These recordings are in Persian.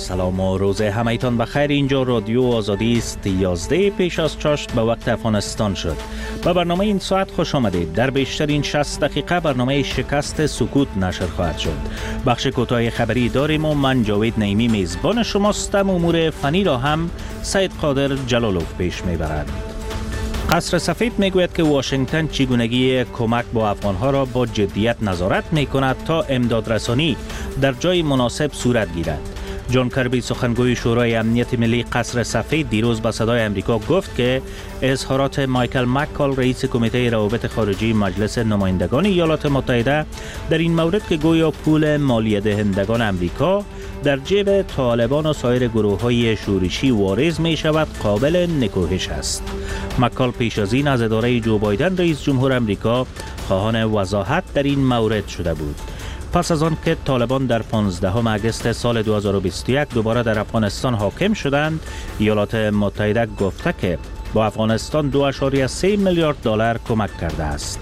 سلام و روز همایتان بخیر. اینجا رادیو آزادی است. 11 پیش از چاشت به وقت افغانستان شد. به برنامه این ساعت خوش آمدید. در بیشترین 60 دقیقه برنامه شکست سکوت نشر خواهد شد. بخش کوتاه خبری داریم و من جاوید نعیمی میزبان شماستم. امور فنی را هم سید قادر جلالوف پیش میبرد. قصر سفید میگوید که واشنگتن چگونگی کمک با افغانها را با جدیت نظارت میکند تا امدادرسانی در جای مناسب صورت گیرد. جان کربی سخنگوی شورای امنیت ملی قصر سفید دیروز به صدای امریکا گفت که اظهارات مایکل مکال رئیس کمیته روابط خارجی مجلس نمایندگان ایالات متحده در این مورد که گویا پول مالیه دهندگان امریکا در جیب طالبان و سایر گروه‌های شورشی وارد می شود قابل نکوهش است. مکال پیش از این از اداره جو بایدن رئیس جمهور امریکا خواهان وضاحت در این مورد شده بود. پس از آن که طالبان در 15 آگوست سال 2021 دوباره در افغانستان حاکم شدند، ایالات متحده گفته که با افغانستان 2.3 میلیارد دلار کمک کرده است.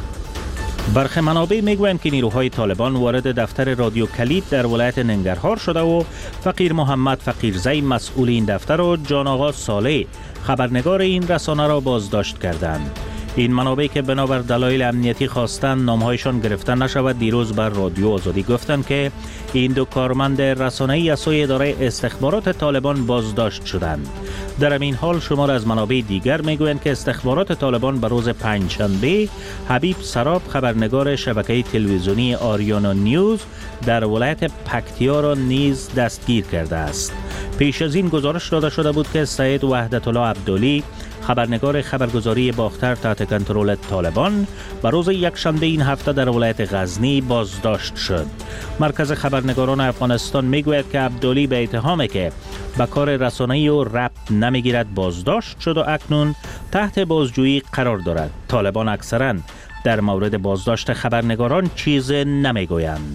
برخی منابع میگویند که نیروهای طالبان وارد دفتر رادیو کلید در ولایت ننگرهار شده و فقیر محمد فقیرزی مسئول این دفتر و جان آقا صالح خبرنگار این رسانه را بازداشت کردند. این منابع که بنابر دلایل امنیتی خواستند نامهایشان گرفته نشود دیروز بر رادیو آزادی گفتند که این دو کارمند رسانه‌ای از سوی اداره استخبارات طالبان بازداشت شدند. در همین حال شمار از منابع دیگر میگویند که استخبارات طالبان به روز پنجشنبه حبیب سراب خبرنگار شبکه تلویزیونی آریانا نیوز در ولایت پکتیا را نیز دستگیر کرده است. پیش از این گزارش داده شده بود که سید وحدت الله عبدالی خبرنگار خبرگزاری باختر تحت کنترل طالبان به روز یکشنبه این هفته در ولایت غزنی بازداشت شد. مرکز خبرنگاران افغانستان میگوید که عبدالی به اتهامی که به کار رسانه‌ای و ربط نمیگیرد بازداشت شد و اکنون تحت بازجویی قرار دارد. طالبان اکثرا در مورد بازداشت خبرنگاران چیز نمیگویند.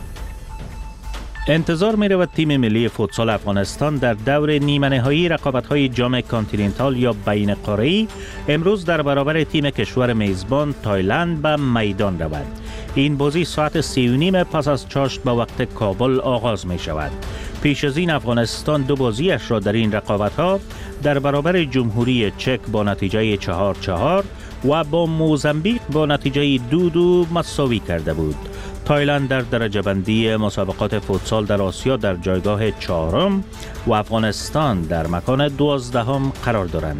انتظار می رود تیم ملی فوتسال افغانستان در دور نیمه نهایی رقابت‌های جام کانتیننتال یا بین قاره‌ای امروز در برابر تیم کشور میزبان تایلند به میدان رود. این بازی ساعت 3:30 پس از چاشت به وقت کابل آغاز می شود. پیش از این افغانستان دو بازیش را در این رقابت‌ها در برابر جمهوری چک با نتیجه 4-4 و با موزامبیک با نتیجه 2-2 مساوی کرده بود. تایلند در درجه بندی مسابقات فوتسال در آسیا در جایگاه 4 و افغانستان در مکان 12 قرار دارند.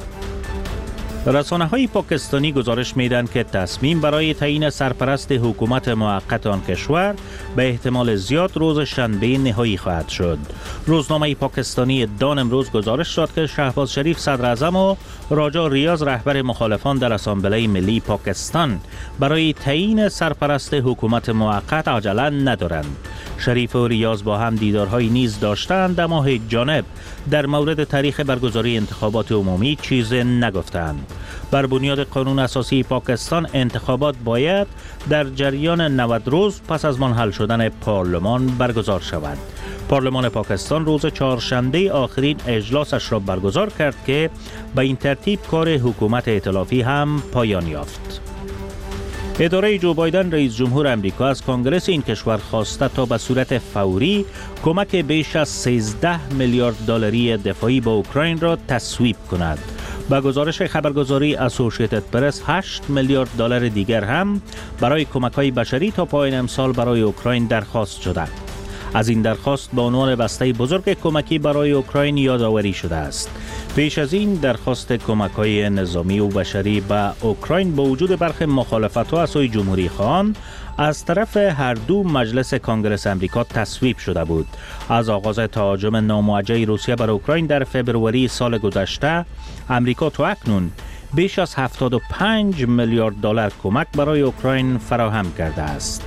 رسانه‌های پاکستانی گزارش می‌دهند که تصمیم برای تعیین سرپرست حکومت موقت آن کشور به احتمال زیاد روز شنبه نهایی خواهد شد. روزنامه پاکستانی دان امروز گزارش داد که شهباز شریف صدر اعظم و راجا ریاض رهبر مخالفان در اسامبله ملی پاکستان برای تعیین سرپرست حکومت موقت عجله ندارند. شریف و ریاض با هم دیدارهای نیز داشتند اما هیچ جانب در مورد تاریخ برگزاری انتخابات عمومی چیز نگفتند. بر بنیاد قانون اساسی پاکستان انتخابات باید در جریان 90 روز پس از منحل شدن پارلمان برگزار شود. پارلمان پاکستان روز چهارشنبه آخرین اجلاسش را برگزار کرد که به این ترتیب کار حکومت ائتلافی هم پایان یافت. اداره جو بایدن رئیس جمهور امریکا از کنگره این کشور خواسته تا به صورت فوری کمک بیش از 13 میلیارد دلاری دفاعی به اوکراین را تصویب کند. با گزارش خبرگزاری اسوسییتد پرس 8 میلیارد دلار دیگر هم برای کمک‌های بشری تا پایان امسال برای اوکراین درخواست شده. از این درخواست به عنوان بسته بزرگ کمکی برای اوکراین یادآوری شده است. پیش از این درخواست کمک‌های نظامی و بشری به اوکراین با وجود برخی مخالفت‌ها از سوی جمهوری خواهان از طرف هر دو مجلس کنگره امریکا تصویب شده بود. از آغاز تهاجم ناموجه روسیه بر اوکراین در فبروری سال گذشته، امریکا تا اکنون بیش از 75 میلیارد دلار کمک برای اوکراین فراهم کرده است.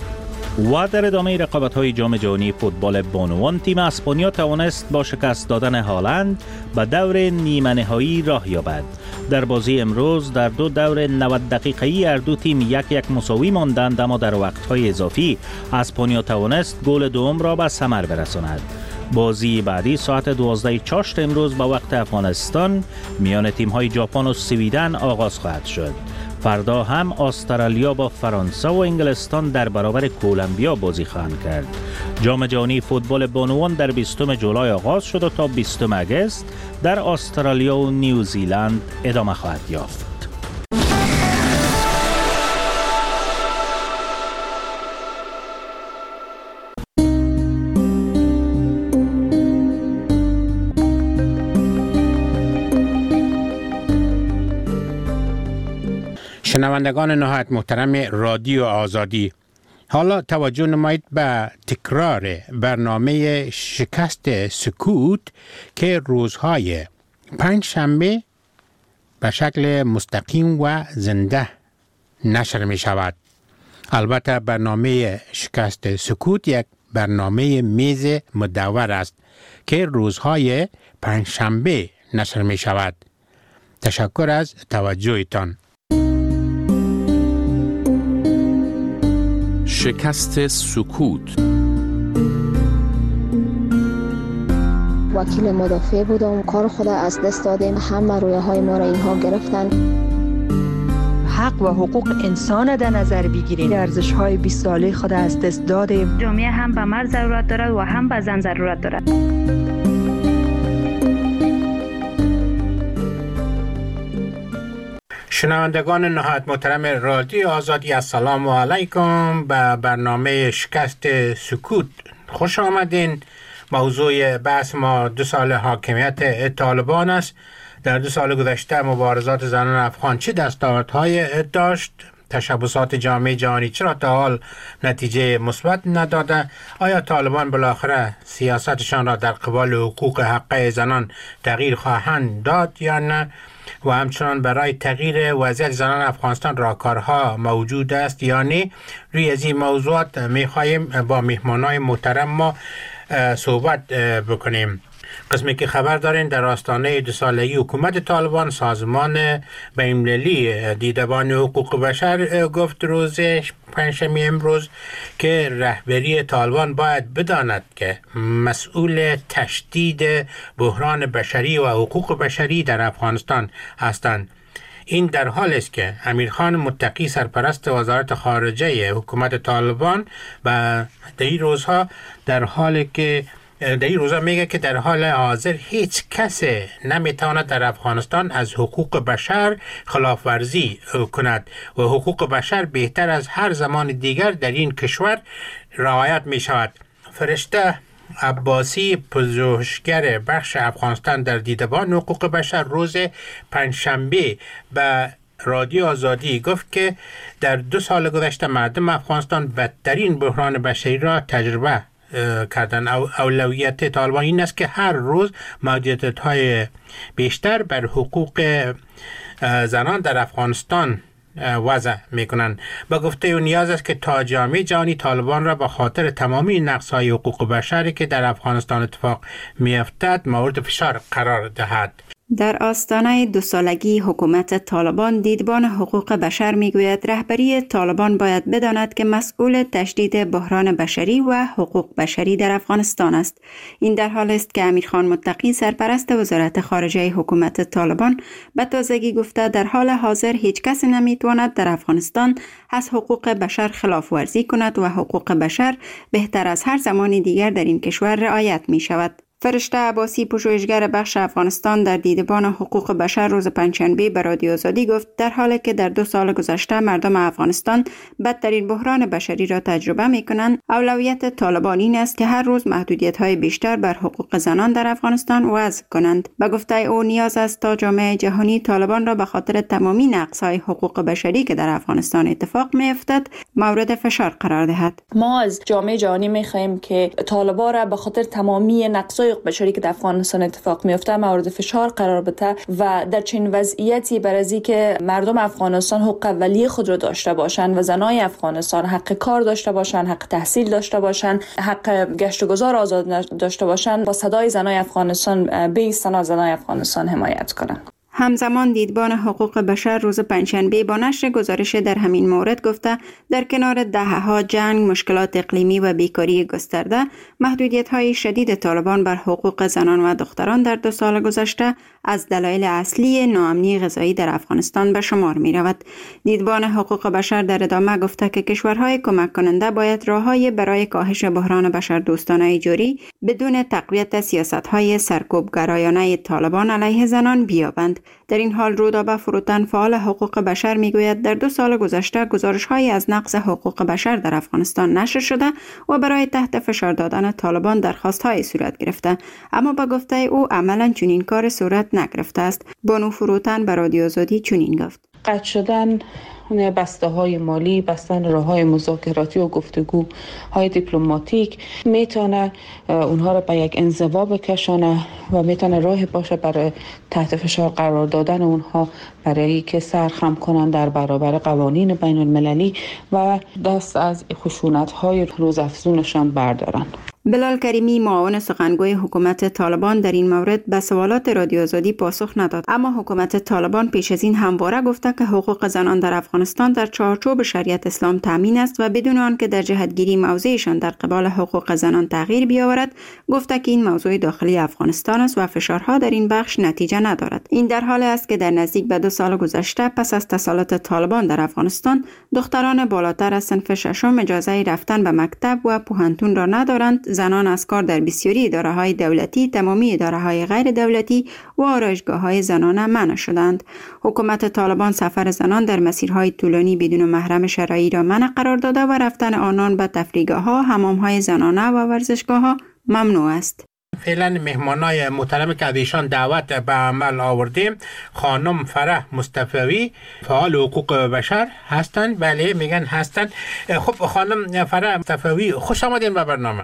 و در ادامه رقابت‌های جام جهانی فوتبال بانوان تیم اسپانیا توانست با شکست دادن هالند به دور نیمه نهایی راه یابد. در بازی امروز در دو دور 90 دقیقه‌ای هر دو تیم 1-1 مساوی ماندند اما در وقت‌های اضافی اسپانیا توانست گل دوم را به ثمر برساند. بازی بعدی ساعت 12 چاشت امروز با وقت افغانستان میان تیم‌های ژاپن و سویدن آغاز خواهد شد. فردا هم استرالیا با فرانسه و انگلستان در برابر کولومبیا بازی خواهند کرد. جام جهانی فوتبال بانوان در 20 جولای آغاز شد و تا 20 آگوست در استرالیا و نیوزیلند ادامه خواهد یافت. شنوندگان نهایت محترم رادیو آزادی، حالا توجه نمایید به تکرار برنامه شکست سکوت که روزهای پنجشنبه به شکل مستقیم و زنده نشر می شود. البته برنامه شکست سکوت یک برنامه میز مدور است که روزهای پنجشنبه نشر می شود. تشکر از توجهتان. شکست سکوت. وکیل مدافع بودم، کار خود از دست دادیم، همه رویه های ما را اینها گرفتن. حق و حقوق انسان در نظر بگیرید. ارزش های 20 ساله خود از دست دادیم. جامعه هم به مرد ضرورت دارد و هم به زن ضرورت دارد. شنوندگان نهایت محترم رادیو آزادی، السلام علیکم. به برنامه شکست سکوت خوش آمدین. موضوع بحث ما 2 سال حاکمیت طالبان است. در 2 سال گذشته مبارزات زنان افغان چه دستاوردهای داشت؟ تشبسات جامعه جهانی چرا تا حال نتیجه مثبت نداده؟ آیا طالبان بالاخره سیاستشان را در قبال حقوق حقه زنان تغییر خواهند داد یا نه؟ و همچنان برای تغییر وضعیت زنان افغانستان راهکارها موجود است یا نه؟ روی از این موضوعات می‌خواهیم با مهمانان محترم ما صحبت بکنیم. قسمی که خبر دارین در آستانه 2 سالگی حکومت طالبان، سازمان بین‌المللی دیدبان حقوق بشر گفت روز پنجشنبه امروز که رهبری طالبان باید بداند که مسئول تشدید بحران بشری و حقوق بشری در افغانستان هستند. این در حال است که امیرخان متقی سرپرست وزارت خارجه حکومت طالبان و در این روزها میگه که در حال حاضر هیچ کس نمیتواند در افغانستان از حقوق بشر خلاف ورزی کند و حقوق بشر بهتر از هر زمان دیگر در این کشور رعایت می شود. فرشته عباسی، پژوهشگر بخش افغانستان در دیدبان حقوق بشر، روز پنجشنبه به رادیو آزادی گفت که در 2 سال گذشته مردم افغانستان بدترین بحران بشری را تجربه کردن. اولویت طالبان این است که هر روز محدودیت‌های بیشتر بر حقوق زنان در افغانستان وضع میکنند. با گفته او نیاز است که تا جامعه جهانی طالبان را به خاطر تمامی نقص‌های حقوق بشری که در افغانستان اتفاق می‌افتد مورد فشار قرار دهد. در آستانه 2 سالگی حکومت طالبان، دیدبان حقوق بشر میگوید رهبری طالبان باید بداند که مسئول تشدید بحران بشری و حقوق بشری در افغانستان است. این در حال است که امیرخان متقی سرپرست وزارت خارجه حکومت طالبان به تازگی گفته در حال حاضر هیچ کس نمیتواند در افغانستان از حقوق بشر خلاف ورزی کند و حقوق بشر بهتر از هر زمان دیگر در این کشور رعایت می شود. فرشته عباسی، پژوهشگر بخش افغانستان در دیدبان حقوق بشر، روز پنجشنبه به رادیو آزادی گفت در حالی که در 2 سال گذشته مردم افغانستان بدترین بحران بشری را تجربه می‌کنند، اولویت طالبان این است که هر روز محدودیت‌های بیشتر بر حقوق زنان در افغانستان وضع کنند. به گفته او نیاز است تا جامعه جهانی طالبان را به خاطر تمامی نقص‌های حقوق بشری که در افغانستان اتفاق می‌افتد مورد فشار قرار دهد. ما از جامعه جهانی می‌خواهیم که طالبان را به خاطر تمامی نقص‌های حقوق بشری که در افغانستان اتفاق میفته مورد فشار قرار بده و در چنین وضعیتی برای که مردم افغانستان حقوق اولیه خود را داشته باشند و زنای افغانستان حق کار داشته باشند، حق تحصیل داشته باشند، حق گشت و گذار آزاد داشته باشند، با صدای زنای افغانستان بایستند و زنای افغانستان حمایت کنند. همزمان دیدبان حقوق بشر روز پنجشنبه با نشر گزارش در همین مورد گفته در کنار دهه‌ها جنگ، مشکلات اقلیمی و بیکاری گسترده، محدودیت‌های شدید طالبان بر حقوق زنان و دختران در 2 سال گذشته از دلایل اصلی ناامنی غذایی در افغانستان به شمار می‌رود. دیدبان حقوق بشر در ادامه گفته که کشورهای کمک کننده باید راه‌های برای کاهش بحران بشردوستانه جاری بدون تقویت سیاست‌های سرکوبگرایانه طالبان علیه زنان بیابند. در این حال رودابه فروتن، فعال حقوق بشر، میگوید در 2 سال گذشته گزارش‌هایی از نقض حقوق بشر در افغانستان نشر شده و برای تحت فشار دادن طالبان درخواست‌های صورت گرفته، اما با گفته او عملاً چنین کار صورت نگرفته است. بانو فروتن به رادیو آزادی چنین گفت: قطع شدن بسته های مالی، بستن راه های مذاکراتی و گفتگوهای دیپلماتیک میتونه اونها را به یک انزوا بکشانه و میتونه راه باشه برای تحت فشار قرار دادن اونها، برای که سرخم کنن در برابر قوانین بین المللی و دست از خشونت های روزافزونشان بردارن. بلال کریمی، معاون سخنگوی حکومت طالبان، در این مورد به سوالات رادیو آزادی پاسخ نداد، اما حکومت طالبان پیش از این همواره گفته که حقوق زنان در افغانستان در چارچوب شریعت اسلام تامین است و بدون آنکه در جهتگیری موضعشان در قبال حقوق زنان تغییر بیاورد، گفته که این موضوع داخلی افغانستان است و فشارها در این بخش نتیجه ندارد. این در حالی است که در نزدیک به 2 سال گذشته پس از تسلط طالبان در افغانستان، دختران بالاتر از صنف ششم اجازه رفتن به مکتب و پوهنتون را ندارند. زنان از کار در بسیاری اداره‌های دولتی، تمامی اداره‌های غیر دولتی و آرایشگاه‌های زنانه منع شدند. حکومت طالبان سفر زنان در مسیرهای طولانی بدون محرم شرعی را منع قرار داده و رفتن آنان به تفریحگاه‌ها، حمام‌های زنانه و ورزشگاه‌ها ممنوع است. فعلا مهمانای محترم که ایشان دعوت به عمل آوردیم، خانم فرح مصطفی، فعال حقوق بشر هستند. بله میگن هستند. خب خانم فرح مصطفی، خوش آمدین به برنامه.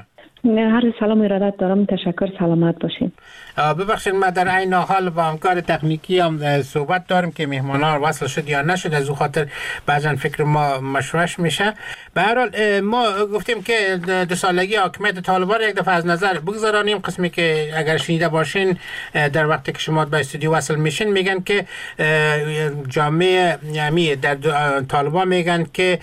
هر سلام ارادت دارم. تشکر، سلامت باشین. ببخشید ما در این حال با همکار تکنیکی هم صحبت داریم که مهمانا وصل شد یا نشد، از او خاطر بعضا فکر ما مشوش میشه. به هر حال ما گفتیم که 2 سالگی حاکمیت طالبان یک دفعه از نظر بگذارانیم. قسمی که اگر شنیده باشین در وقتی که شما به استودیو وصل میشین، میگن که جامعه یعنی در طالبان میگن که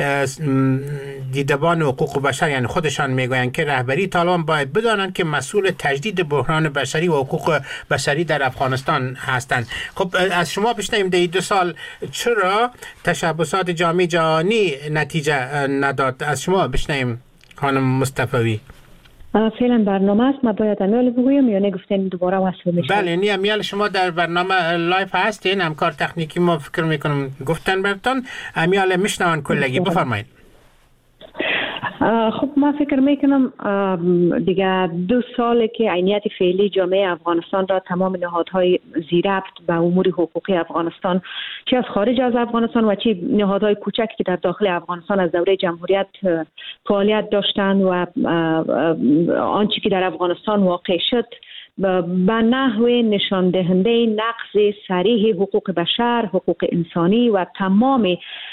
دیدبان حقوق بشر، یعنی خودشان میگوین که رهبری طالبان باید بدانند که مسئول تجدید بحران بشری و حقوق بشری در افغانستان هستند. خب از شما بشنویم در 2 سال چرا تشبسات جامعه جهانی نتیجه نداد؟ از شما بشنویم خانم مصطفی. فعلا برنامه است، ما باید امیال بگویم یا نگفتین دوباره وصل میشه؟ بله، نی امیال شما در برنامه لایف هستین، همکار تکنیکی ما فکر میکنم گفتن براتون، امیال میشنون کلگی. بفرمایید. خب ما فکر میکنم دیگه 2 ساله که عینیت فعلی جامعه افغانستان را تمام نهادهای زیربط به امور حقوقی افغانستان، چه از خارج از افغانستان و چه نهادهای کوچکی که در داخل افغانستان از دوره جمهوریت فعالیت داشتند و آنچه که در افغانستان واقع شد به نحو نشان دهنده نقض صریح حقوق بشر، حقوق انسانی و تمام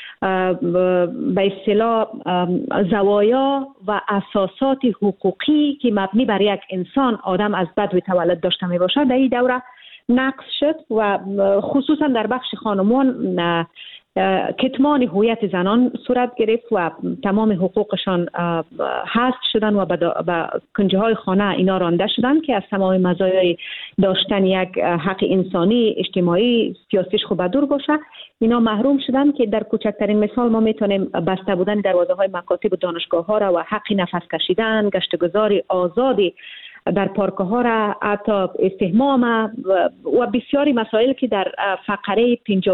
به اصطلاح زوایا و اساسات حقوقی که مبنی بر یک انسان، آدم از بدو تولد داشته می باشد، در این دوره نقض شد و خصوصا در بخش خانمان کتمان هویت زنان صورت گرفت و تمام حقوقشان حذف شدن و به کنجه های خانه اینا رانده شدن که از تمام مزایای داشتن یک حق انسانی، اجتماعی، سیاسیش خوب دور باشه، اینا محروم شدن. که در کوچکترین مثال ما میتونیم بسته بودن دروازه های مکاتب و دانشگاه ها را و حق نفس کشیدن، گشتگذاری آزادی در پارک ها را، حتی استحمام و بسیاری مسائل که در فقره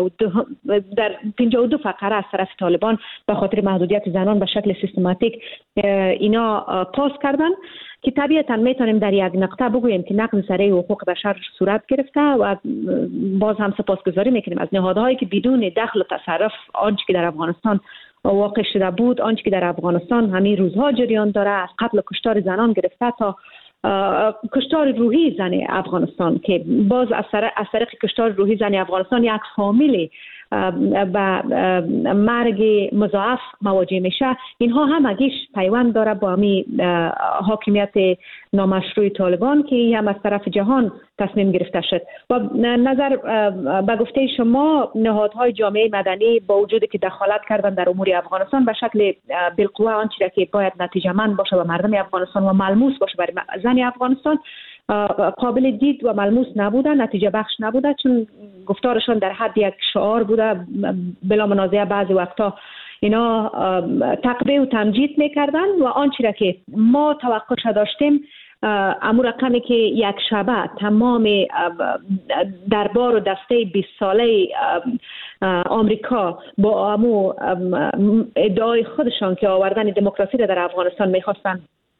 52 فقره از طرف طالبان به خاطر محدودیت زنان به شکل سیستماتیک اینا پاس کردن، که طبیعتا میتونیم در یک نقطه بگوییم که نقض صریح حقوق بشر صورت گرفته و باز هم سپاسگزاری میکنیم از نهادهایی که بدون دخل و تصرف آنچه که در افغانستان واقع شده بود، آنچه که در افغانستان همین روزها جریان داره، از قتل و کشتار زنان گرفته تا کشتار روحی زن افغانستان، که باز از طریق کشتار روحی زن افغانستان یک فامیل به مرگ مضاعف مواجه میشه، اینها هم اگیش پیوند داره با همی حاکمیت نامشروع طالبان که هم از طرف جهان تصمیم گرفته شد. و نظر به گفته شما نهادهای جامعه مدنی با وجودی که دخالت کردن در امور افغانستان به شکل بالقوه آنچه که باید نتیجه مند باشه و مردم افغانستان و ملموس باشه برای زن افغانستان قابل دید و ملموس نبوده، نتیجه بخش نبوده، چون گفتارشان در حد یک شعار بوده. بلا منازعه بعضی وقتا اینا تقبیح و تمجید میکردن و آنچه که ما توقعش داشتیم امور رقمی که یک شبه تمام دربار و دسته 20 ساله آمریکا با امو ادعای خودشان که آوردن دموکراسی را در افغانستان میخواستن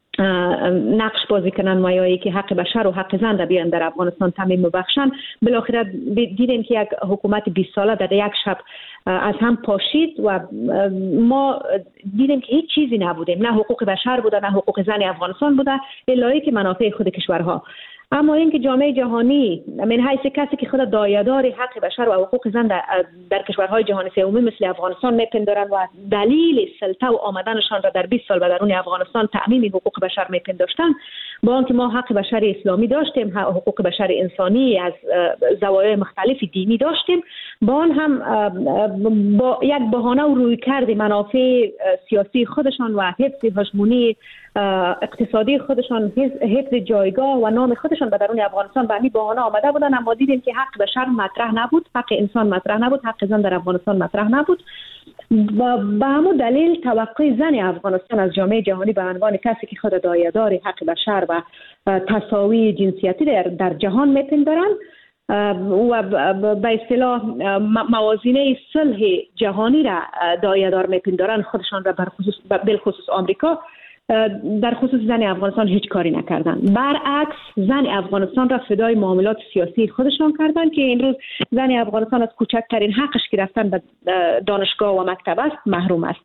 نقش بازی کنن مایایی که حق بشر و حق زن را بیان در افغانستان تامین ببخشن، بالاخره دیدیم که یک حکومت 20 ساله در یک شب از هم پاشید و ما دیدیم که هیچ چیزی نبودیم، نه حقوق بشر بوده نه حقوق زن افغانستان بوده، الا که منافع خود کشورها. اما اینکه جامعه جهانی من حیث کسی که خود دایه‌دار حق بشر و حقوق زن در کشورهای جهان سومی مثل افغانستان میپندارن و دلیل سلطه و آمدنشان را در 20 سال به درون افغانستان تأمین حقوق بشر میپنداشتن، با آنکه ما حق بشر اسلامی داشتیم، حقوق بشر انسانی از زوایای مختلف دینی داشتیم، با آن هم با یک بهانه و رویکرد منافع سیاسی خودشان و حفظ هژمونی اقتصادی خودشان، حفظ جایگاه و نام خودشان به درون افغانستان به همین بهانه آمده بودن. اما دیدیم که حق بشر مطرح نبود، حق انسان مطرح نبود، حق زن در افغانستان مطرح نبود. و به همون دلیل توقع زن افغانستان از جامعه جهانی به عنوان کسی که خود دایه‌دار حق بشر و تساوی جنسیتی در جهان میپندارن و به اصطلاح موازینه صلح جهانی را دایه‌دار میپندارن خودشان را بالخصوص آمریکا، در خصوص زن افغانستان هیچ کاری نکردن. برعکس زن افغانستان را فدای معاملات سیاسی خودشان کردن که این روز زن افغانستان از کوچکترین حقش که رفتن به دانشگاه و مکتب است محروم است.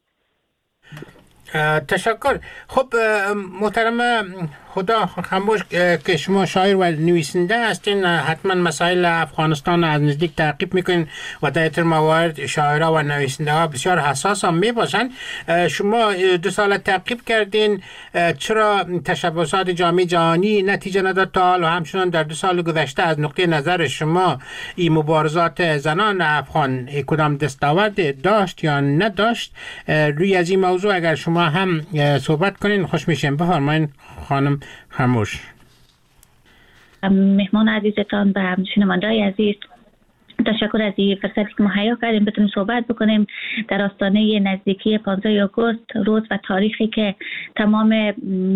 تشکر. خب محترم خدا خاموش که شما شاعر و نویسنده هستین، حتما مسائل افغانستان از نزدیک تعقیب میکنین و در این موارد شاعرها و نویسنده ها بسیار حساس هم میباشن. شما 2 سال تعقیب کردین، چرا تشبسات جامعه جهانی نتیجه نداد تا حال و همچنان در 2 سال گذشته از نقطه نظر شما این مبارزات زنان افغان کدام دستاورد داشت یا نداشت؟ روی از این موضوع اگر شما هم صحبت کنین خوش میشیم. بفرمایین خانم خاموش. مهمان عزیزتان و شنونده‌های عزیز، تشکر از این فرصتی که مهیا کردیم بتونیم صحبت بکنیم در آستانه نزدیکی 15 آگوست، روز و تاریخی که تمام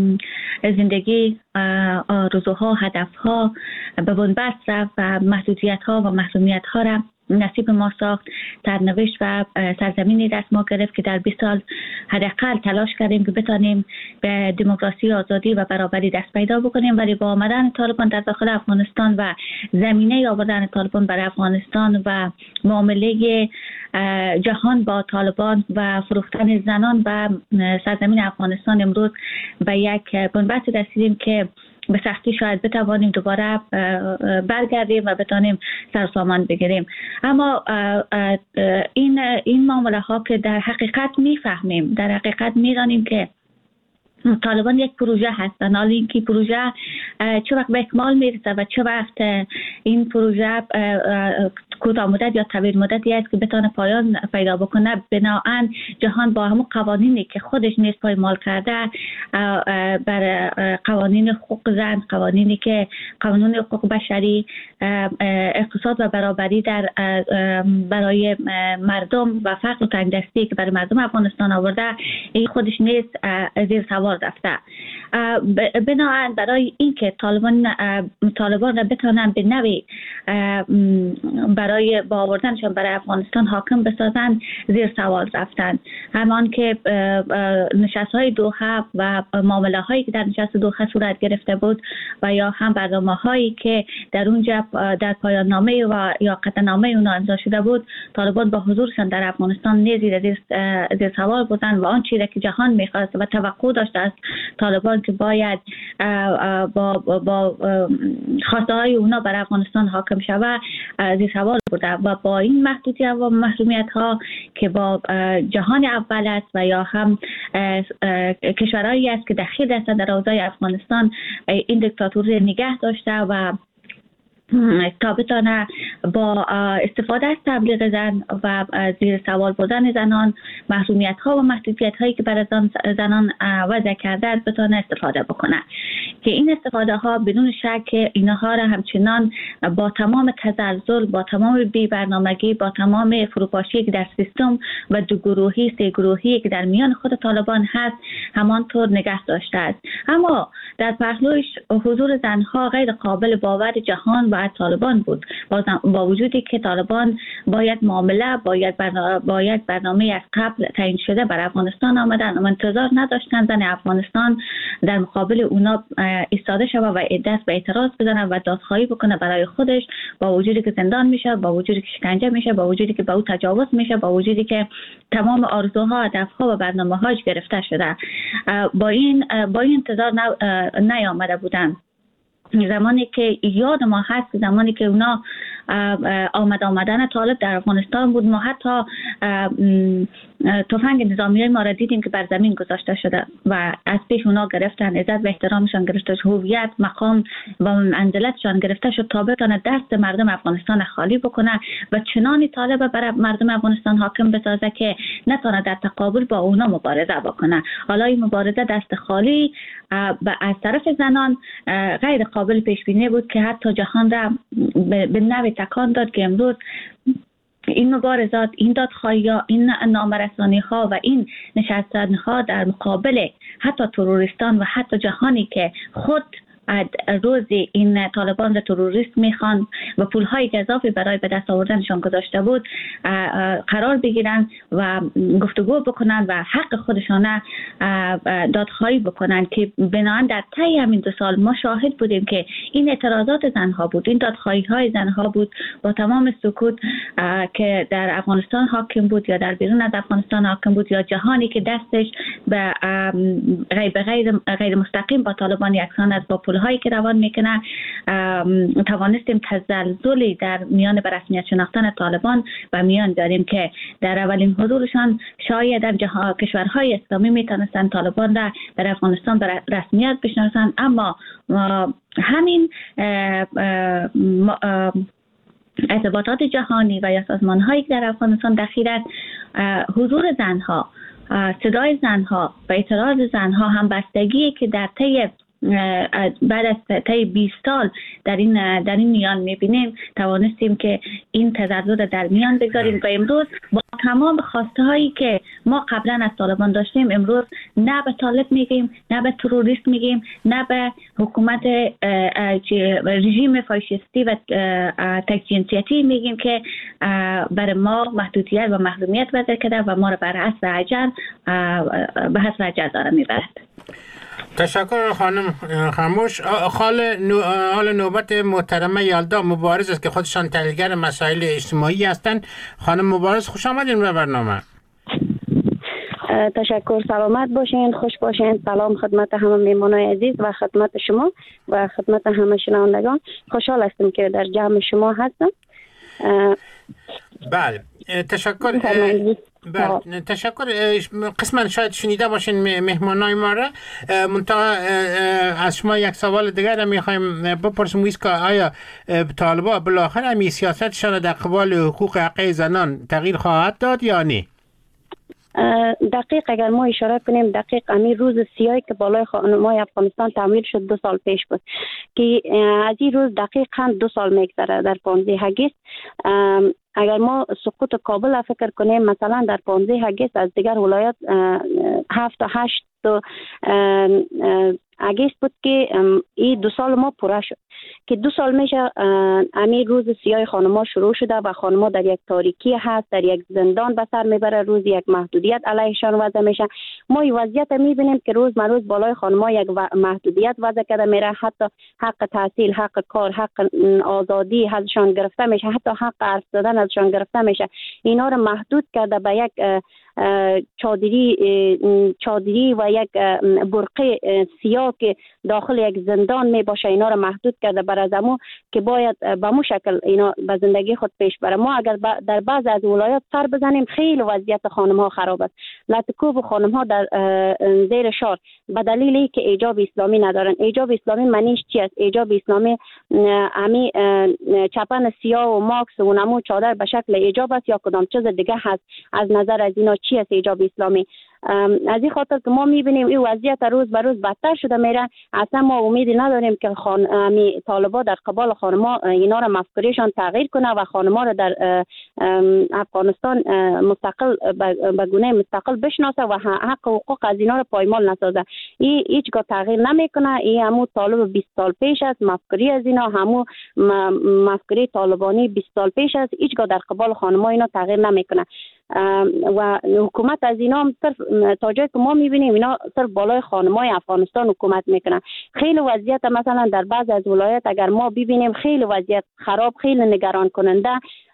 زندگی، آرزوها، هدفها به بنبست رفت و محدودیت‌ها و محرومیت‌ها را نصیب ما ساخت. سرنوشت و سرزمینی دست ما گرفت که در 20 سال حداقل تلاش کردیم که بتانیم به دموکراسی، آزادی و برابری دست پیدا بکنیم، ولی با آمدن طالبان در داخل افغانستان و زمینه آوردن طالبان برای افغانستان و معامله جهان با طالبان و فروختن زنان و سرزمین افغانستان، امروز به یک بنبست رسیدیم که به سختی شاید بتوانیم دوباره برگردیم و بتانیم سرسامان بگیریم. اما این معامله ها که در حقیقت میفهمیم، در حقیقت میدانیم که طالبان یک پروژه هستند. حالا اینکه پروژه چه وقت به اکمال میرسه و چه وقت این پروژه کوتاه مدت یا طویل مدتی است که بتونه پایان پیدا بکنه، بناهن جهان با همون قوانینی که خودش نیز پایمال کرده، بر قوانین حقوق زن، قوانینی که قانون حقوق بشری، اقتصاد و برابری در برای مردم و فقر و تنگدستی که برای مردم افغانستان آورده، این خودش نیز زیر سوال رفته. بناهن برای اینکه طالبان را بتونن به نوعی برای با آوردنشان برای افغانستان حاکم بسازن، زیر سوال رفتن. همان که نشست‌های دوحه و معامله‌هایی که در نشست دوحه صورت گرفته بود و یا هم برنامه‌هایی که در اونجا در پایان نامه و یا قطعنامه اونها امضا شده بود، طالبان با حضورشان در افغانستان نیز زیر سوال بودند و آن چیزی که جهان می‌خواست و توقع داشت است طالبان که باید با خواسته های اونا بر افغانستان حاکم شود زیر سوال برده و با این محدودیت و محرومیت ها که با جهان اول است و یا هم کشورهایی است که دخیل هستند در اوضاع افغانستان این دیکتاتوری نگه داشته و تا بتانه با استفاده از تبلیغ زن و زیر سوال بردن زنان محرومیت ها و محدودیت هایی که برای زنان وضع کرده است بتانه استفاده بکنه که این استفاده ها بدون شک اینها را همچنان با تمام تزلزل، با تمام بی برنامگی، با تمام فروپاشی که در سیستم و دو گروهی سه گروهی که در میان خود طالبان هست همانطور نگه داشته است. اما در پهلوش حضور زنها غیر قابل باور جهان و طالبان بود، با وجودی که طالبان باید معامله باید برنامه از قبل تعیین شده بر افغانستان آمدن و انتظار نداشتن زن افغانستان در مقابل اونا ایستاده شود و دست به اعتراض بزنه و دادخواهی بکنه برای خودش، با وجودی که زندان میشه، با وجودی که شکنجه میشه، با وجودی که به او تجاوز میشه، با وجودی که تمام آرزوها، هدفها و برنامه‌هاش گرفته شده. با این انتظار نیامده بودن. زمانی که یاد ما هست، زمانی که اونا آمدن طالب در افغانستان بود، ما حتی تفنگ نظامیای ما را دیدیم که بر زمین گذاشته شده و از پیش اونا گرفتن، عزت و احترامشان گرفته شد، هویت، مقام و منزلتشان گرفته شد تا بتونه دست مردم افغانستان خالی بکنه و چنانی طالب بر مردم افغانستان حاکم بسازه که نتونه در تقابل با اونا مبارزه بکنه. حالا این مبارزه دست خالی از طرف زنان غیر قابل پیش بینی بود که حتی جهان را به نوعی تکان داد که امروز این مبارزات، این دادخواهی‌ها، این نامرسانی‌ها و این نشستن‌ها در مقابل حتی تروریستان و حتی جهانی که خود روزی این طالبان را تروریست میخوان و پول‌های اضافی برای به دست آوردنشان گذاشته بود قرار بگیرن و گفتگو بکنن و حق خودشان دادخواهی بکنن که بنابراین در طی همین 2 سال ما شاهد بودیم که این اعتراضات زنها بود، این دادخواهی‌های زنها بود با تمام سکوت که در افغانستان حاکم بود یا در بیرون از افغانستان حاکم بود یا جهانی که دستش به غیر مستقیم با طالبان یکسان است، با هایی که روان میکنه توانستیم تزلزلی در میان به رسمیت شناختن طالبان و میان داریم که در اولین حضورشان شاید در کشورهای اسلامی میتونستن طالبان را در افغانستان به رسمیت بشناسن، اما همین ارتباطات جهانی و یا سازمان هایی که در افغانستان دخیل است، حضور زنها، صدای زنها و اعتراض زنها هم بستگی که در طی بعد از طی 20 سال در این میان میبینیم توانستیم که این تزلزل در میان بگذاریم و امروز با تمام خواسته هایی که ما قبلا از طالبان داشتیم امروز نه به طالب میگیم، نه به تروریست میگیم، نه به حکومت رژیم فاشیستی و تک‌جنسیتی میگیم که برای ما محدودیت و محرومیت وضع کرده و ما را بر حسب اجل داره میبرد. تشکر خانم خاموش. حال نوبت محترمه یلدا مبارز است که خودشان تحلیلگر مسائل اجتماعی هستند. خانم مبارز خوش آمدین به برنامه. تشکر، سلامت باشین، خوش باشین. سلام خدمت همه میمونای عزیز و خدمت شما و خدمت همه شنوندگان. خوشحال هستم که در جمع شما هستم. بله تشکر. بله تشکر. قسما شاید شنیده باشین مهمانای ما را، منتها از شما یک سوال دیگر را میخوایم بپرسیم که آیا طالبان بالاخره همی سیاستشان در قبال حقوق حقوق زنان تغییر خواهد داد یا نه؟ دقیق اگر ما اشاره کنیم دقیق امی روز سیاهی که بالای خانمای افغانستان تعمیر شد 2 سال پیش بود که از این روز دقیقاً 2 سال میگذره. در 15 اگست اگر ما سقوط کابل فکر کنیم، مثلا در 15 اگست از دیگر ولایات 7 تا 8 اگست بود که این 2 سال ما پوره شد که 2 سال میشه امیر روز سیاه خانم‌ها شروع شده و خانم‌ها در یک تاریکی هست، در یک زندان به سر میبره، روز یک محدودیت علیهشان وضع میشه. ما این وضعیت میبینیم که روز مروز بالای خانم‌ها یک محدودیت وضع کرده میره، حتی حق تحصیل، حق کار، حق آزادی ازشان گرفته میشه، حتی حق حرف زدن ازشان گرفته میشه. اینا رو محدود کرده به یک چادری و یک برقه سیاه که داخل یک زندان می باشه اینا را محدود کرده بر از امو که باید به مو شکل اینا به زندگی خود پیش بره. ما اگر در بعض از ولایات سر بزنیم خیلی وضعیت خانم ها خراب است. لطکوب خانم ها در زیر شار به دلیلی که ایجاب اسلامی ندارن. ایجاب اسلامی معنیش چی است؟ ایجاب اسلامی امی چپن سیاه و ماکس و نمو چادر به شکل ایجاب است یا کدام چیز دیگه هست؟ از نظر از اینا چی است ایجاب اسلامی؟ از این خاطر که ما میبینیم این وضعیت روز به روز بدتر شده میره. اصلا ما امیدی نداریم که طالبا در قبال خانما اینا را مفکوریشان تغییر کنه و خانما را در افغانستان مستقل به گونه مستقل بشناسه و حق و حقوق از اینا را پایمال نسازه. این هیچگاه تغییر نمیکنه. این همون طالب 20 سال پیش است. مفکوری از اینا همون مفکوری طالبانی 20 سال پیش است. هیچگاه در قبال خانما اینا تغییر نمیکنه و حکومت از اینا صرف تا جایی که ما میبینیم اینا صرف بالای خانمای افغانستان حکومت میکنن. خیلی وضعیت مثلا در بعض از ولایت اگر ما ببینیم خیلی وضعیت خراب، خیلی نگران کننده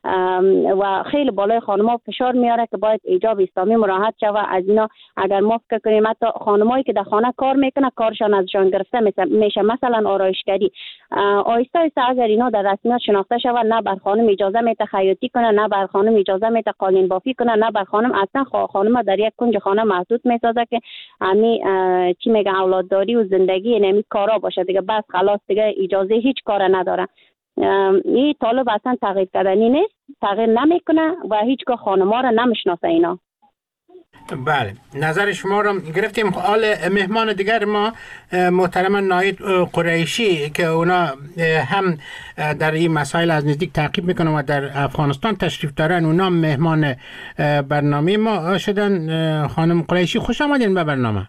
و خیلی بالای خانم‌ها فشار میاره که باید ایجاب اسلامی مراعات شود. از اینا اگر ما فکر کنیم حتی خانمایی که در خانه کار میکنه کارشان ازشان گرفته میشه، مثلا آرایشگری، آهسته آهسته اگر اینا در رسمیت شناخته شود نه بر خانم اجازه میده خیاطی کنه، نه بر خانم اجازه میده قالین بافی کنه، نه بر خانم اصلا خانم در یک کنج خانه محدود میسازه که همین چی میگه اولادداری و زندگی نمی کارا باشه دیگه، بس خلاص دیگه اجازه هیچ کار نداره. این طالب اصلا تغییر کردنی نیست، تغییر نمیکنه و هیچگاه خانم‌ها را نمیشناسه اینا. بله، نظر شما رو گرفتیم. حال مهمان دیگر ما محترم ناهید قریشی که اونا هم در این مسائل از نزدیک تعقیب میکنن و در افغانستان تشریف دارن، اونا مهمان برنامه ما شدن. خانم قریشی خوش آمدین به برنامه.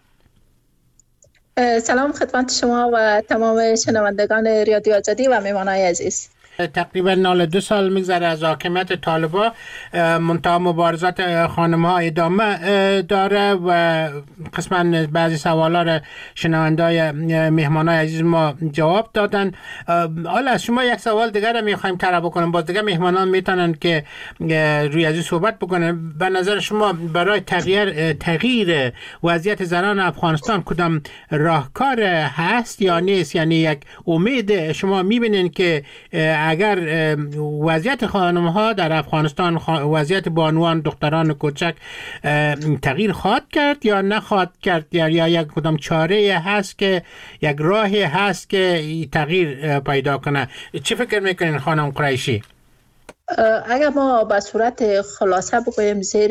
سلام خدمت شما و تمام شنوندگان رادیو آزادی و مهمانای عزیز. تقریبا 2 سال میگذره از حاکمیت طالبا، منتها مبارزات خانم‌ها ادامه داره و قسما بعضی سوالا را شنوندای مهمانای عزیز ما جواب دادن. حالا از شما یک سوال دیگر رو میخوایم طرح بکنیم، باز دیگه مهمانان میتونن که روی از صحبت بکنن. به نظر شما برای تغییر وضعیت زنان افغانستان کدام راهکار هست یا نیست؟ یعنی یک امید شما میبینین که اگر وضعیت خانم‌ها در افغانستان، وضعیت بانوان دختران کوچک تغییر خواهد کرد یا نخواهد کرد، یا یک کدام چاره هست که یک راهی هست که تغییر پیدا کنه؟ چی فکر میکنین خانم قریشی؟ اگر ما به صورت خلاصه بگوییم زیر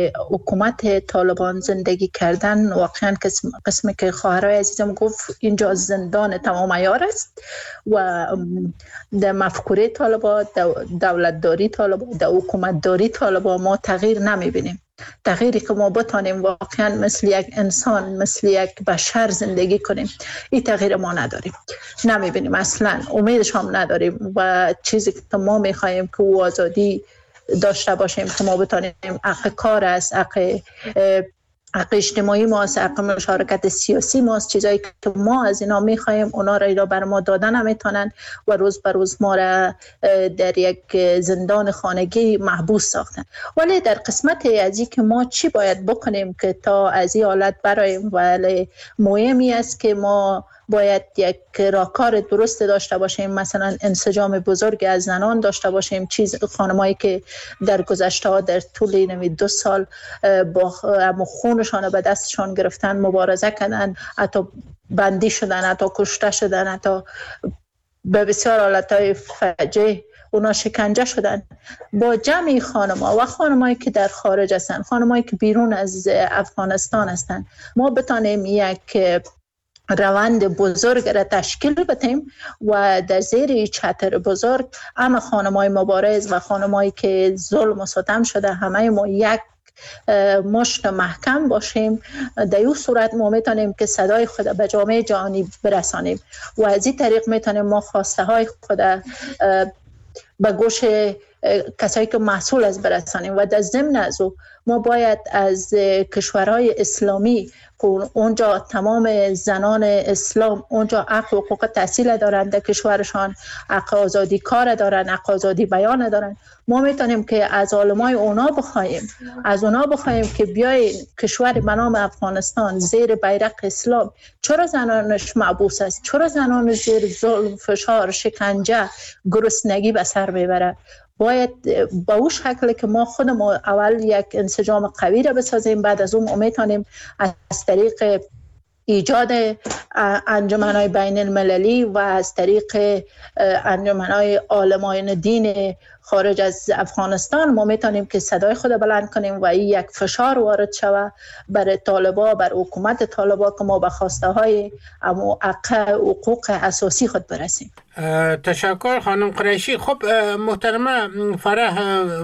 حکومت طالبان زندگی کردن واقعا قسمی که خواهرای عزیزم گفت اینجا زندان تمام عیار است و در مفکوره طالبان، دولتداری طالبان، در حکومتداری طالبان ما تغییر نمیبینیم. تغییری که ما بتانیم واقعا مثل یک انسان، مثل یک بشر زندگی کنیم، این تغییر ما نداریم، نمیبینیم، اصلا امیدش هم نداریم. و چیزی که ما میخواییم که او آزادی داشته باشیم که ما بتانیم، حق کار است، حق اجتماعی ماست، حق مشارکت سیاسی ماست، چیزایی که ما از اینا میخوایم اونا را اینا بر ما دادن نمیتونن و روز به روز ما را در یک زندان خانگی محبوس ساختن. ولی در قسمت از این که ما چی باید بکنیم که تا از این حالت براییم، ولی مهمی است که ما باید یک راهکار درست داشته باشیم، مثلا انسجام بزرگ از زنان داشته باشیم. خانمایی که در گذشته ها در طول 2 سال با خونشان به دستشان گرفتن، مبارزه کردن، حتی بندی شدن، حتی کشته شدن، حتی به بسیار حالتهای فجیع اونا شکنجه شدن. با جمعی خانم‌ها و خانمایی که در خارج هستن، خانمایی که بیرون از افغانستان هستن، ما بتانیم یک روند بزرگ را تشکیل بدیم و در زیر چتر بزرگ همه خانمای مبارز و خانمایی که ظلم و ستم شده همه ما یک مشت محکم باشیم. در این صورت ما میتونیم که صدای خود به جامعه جهانی برسانیم و از این طریق میتونیم ما خواسته های خود به گوش کسایی که مسئول از برسانیم و در ضمن از او ما باید از کشورهای اسلامی اونجا تمام زنان اسلام اونجا حق و حقوق تحصیل دارند، در کشورشان حق آزادی کار دارند، حق آزادی بیان دارند. ما میتونیم که از عالمای اونا بخوایم که بیای کشور به نام افغانستان زیر بیرق اسلام چرا زنانش محبوس است، چرا زنان زیر ظلم، فشار، شکنجه، گرسنگی به سر میبره. باید با اون شکل که ما خودمون اول یک انسجام قوی را بسازیم، بعد از اون میتونیم از طریق ایجاد انجمن‌های بین المللی و از طریق انجمن‌های عالمان دین خارج از افغانستان ما میتونیم که صدای خود بلند کنیم و این یک فشار وارد شود بر طالبان، بر حکومت طالبان که ما به خواسته های حقوق اساسی خود برسیم. تشکر خانم قریشی. خب محترمه فرح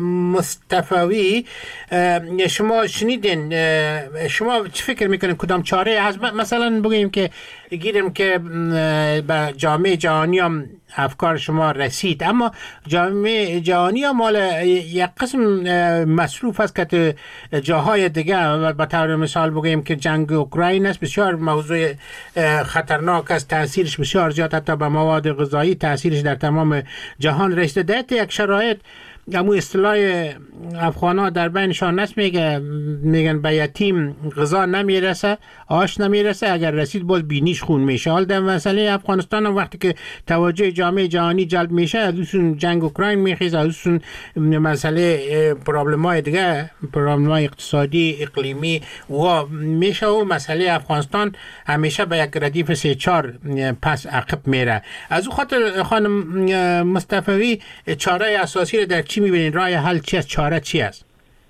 مصطفوی، شما شنیدین، شما چه فکر میکنین کدام چاره هست؟ مثلا بگیم که گیریم که به جامعه جهانی هم افکار شما رسید، اما جامعه جهانی هم مال یک قسم مصروف است که جاهای دیگه، به طور مثال بگیم که جنگ اوکراین است، بسیار موضوع خطرناک است، تاثیرش بسیار زیاد، حتی به مواد غذایی تاثیرش در تمام جهان رسیده. در یک شرایط همو اصطلاح افغانا در بینشان نست میگن به یتیم غذا نمیرسه، آش نمیرسه، اگر رسید باز بینیش خون میشه. حال در مسئله افغانستان هم وقتی که توجه جامعه جهانی جلب میشه، از اون جنگ اوکراین میخیزه، از اون مسئله پرابلم‌های دیگه، پرابلم‌های اقتصادی اقلیمی و میشه و مسئله افغانستان همیشه به یک ردیف 3-4 پس عقب میره. از اون خاطر خانم مصطفوی چاره اساسی رو در چی میبینین؟ راه حل چی است؟ چاره چی است؟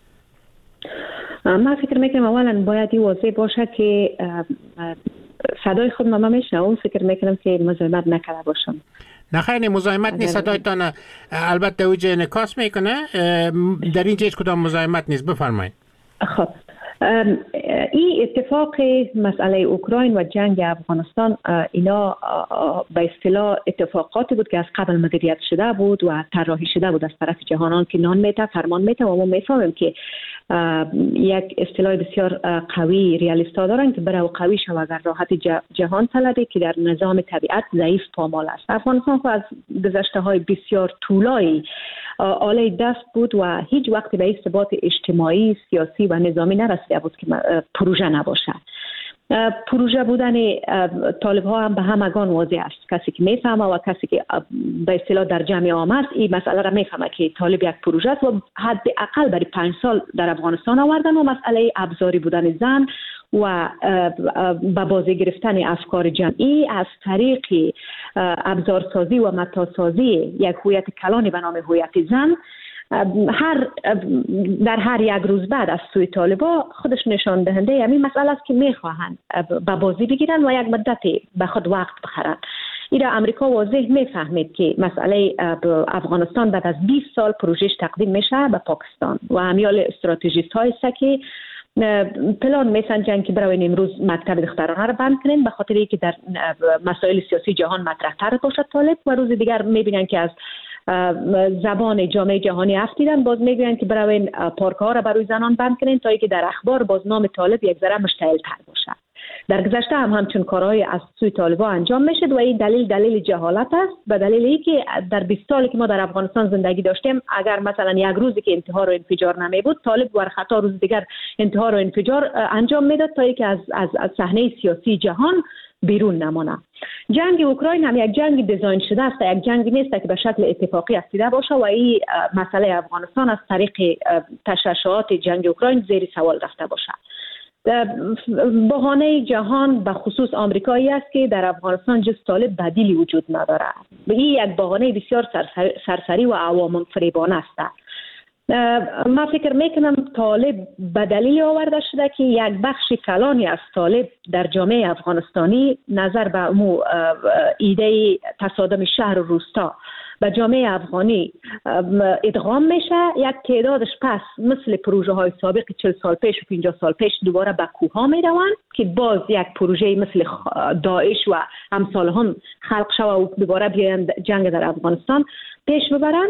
من فکر میکنم اولا باید این واضح باشه که صدای خود ما میشنوم، فکر میکنم که مزاحمت نکرده باشم. نه خیلی مزاحمت نیست، صدایتان البته اوج انعکاس میکنه، در اینجا هیچ کدام مزاحمت نیست، بفرمایید. خب این اتفاق مسئله اوکراین و جنگ افغانستان اینا به اصطلاح اتفاقاتی بود که از قبل مدیریت شده بود و طراحی شده بود از طرف جهانان که نان میته فرمان میته و ما میفهمیم که یک اصطلاح بسیار قوی ریالیستا دارن که برای قوی شو اگر راحت جهان طلبه که در نظام طبیعت ضعیف پامال است. افغانستان خو از گذشته های بسیار طولایی آله دست بود و هیچ وقت به ثبات اجتماعی، سیاسی و نظامی نرسیده بود که پروژه نباشه. پروژه بودن طالب ها هم به همگان واضح است. کسی که میفهمه و کسی که به اصطلاح در جمع آمد این مسئله را میفهمه که طالب یک پروژه است و حداقل برای 5 سال در افغانستان آوردن و مسئله ابزاری بودن زن و با بازی گرفتن افکار جمعی از طریق ابزارسازی و متاسازی یک هویت کلانی به نام هویت زن در هر یک روز بعد از سوی طالبا خودش نشان دهنده همین مسئله است که میخواهند با بازی بگیرن و یک مدتی به خود وقت بخرن. ایرا امریکا واضح میفهمید که مسئله افغانستان بعد از 20 سال پروژهش تقدیم میشه به پاکستان و همیال استراتژیست های است که پلان میسنجن که برای امروز مکتب دخترانه رو بند کنین به خاطر اینکه در مسائل سیاسی جهان مطرح‌تر باشد طالب و روز دیگر میبینن که از زبان جامعه جهانی افتیدن، باز میگوین که برای این پارک ها را برای زنان بند کنین تا اینکه در اخبار باز نام طالب یک ذره مشتعل تر باشه. در گذشته هم همچون کارهای از سوی طالبا انجام میشد و این دلیل جهالت است، به دلیل اینکه در 20 سالی که ما در افغانستان زندگی داشتیم اگر مثلا یک روزی که انتحار و انفجار نمی بود طالب ور خطا روز دیگر انتحار و انفجار انجام میداد تا اینکه از صحنه سیاسی جهان بیرون نمانه. جنگ اوکراین هم یک جنگ دیزاین شده است، یک جنگ نیست که به شکل اتفاقی استیده باشه و این مسئله افغانستان از طریق تشعشعات جنگ اوکراین زیر سوال رفته باشه. بهانه جهان به خصوص آمریکایی است که در افغانستان جز طالب بدیلی وجود نداره. این یک بهانه بسیار سرسری و عوام فریبانه است. من فکر میکنم طالب به دلیل آورده شده که یک بخش کلانی از طالب در جامعه افغانستانی نظر به ایده تصادم شهر و روستا به جامعه افغانی ادغام میشه، یک تعدادش پس مثل پروژه های سابق 40 سال پیش و 50 سال پیش دوباره به کوها میروند که باز یک پروژه مثل داعش و امثال هم خلق شود و دوباره بیایند جنگ در افغانستان پیش ببرند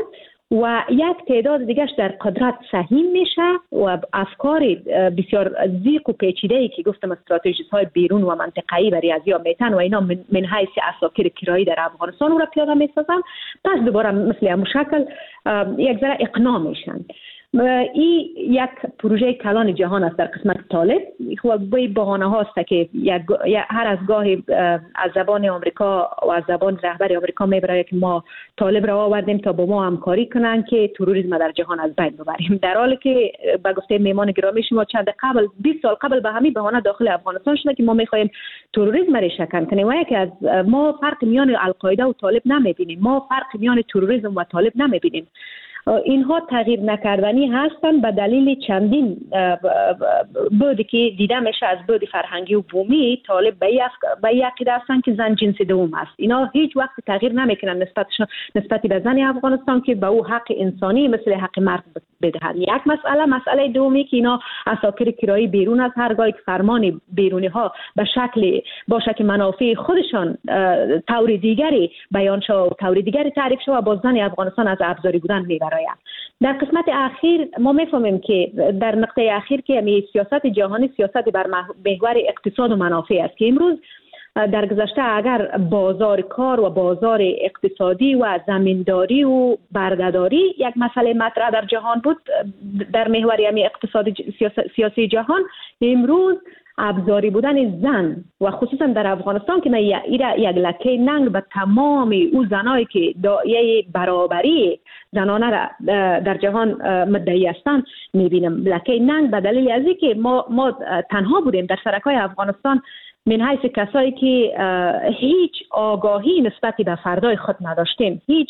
و یک تعداد دیگرش در قدرت سهیم میشه و افکار بسیار زیق و پیچیده‌ای که گفتم استراتژیست های بیرون و منطقه‌ای و ریاضی میتن و اینا من حیث اساکر کرایی در افغانستان رو پیاده میسازن، پس دوباره مثل همون شکل یک ذره اقناع میشن. این یک پروژه کلان جهان است در قسمت طالب و به بهانه هاست که هر از گاهی از زبان آمریکا و از زبان رهبر آمریکا میبره که ما طالب را آوردیم تا با ما همکاری کنن که تروریسم در جهان از بین ببریم، در حالی که به گفته میهمان گرامی شما چند قبل 20 سال قبل به همین بهانه داخل افغانستان شده که ما میخوایم تروریسم را شکن کنیم و یکی از ما فرق میان القاعده و طالب نمیبینیم، ما فرق میان تروریسم و طالب نمیبینیم. اینها تغییر نکردنی هستند به دلیل چندین بودی که دیده میشه. از بود فرهنگی و بومی طالب به یک عقیده هستند که زن جنس دوم است. اینا هیچ وقت تغییر نمیکنن نسبت به زن افغانستان که به او حق انسانی مثل حق مرد بدهند. یک مسئله دومی که اینا اساکر کرایی بیرون از هرگاه که فرمان بیرونی ها با شکل منافع خودشان طور دیگری بیان شد و طور دیگری تعریف شد و باز زن افغانستان از ابزاری بودن میبره. در قسمت اخیر ما میفهمیم که در نقطه اخیر که سیاست جهانی سیاست بر محور اقتصاد و منافع است که امروز در گذشته اگر بازار کار و بازار اقتصادی و زمینداری و بردهداری یک مسئله مطرح در جهان بود در محور اقتصاد سیاسی جهان، امروز ابزاری بودن زن و خصوصا در افغانستان که یک لکه ننگ به تمام او زنایی که داعیه برابری زنانه را در جهان مدعی هستند میبینم. لکه ننگ به دلیل از اینکه ما تنها بودیم در سرکای افغانستان من حیث کسایی که هیچ آگاهی نسبت به فردای خود نداشتیم، هیچ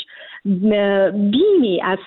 بیمی از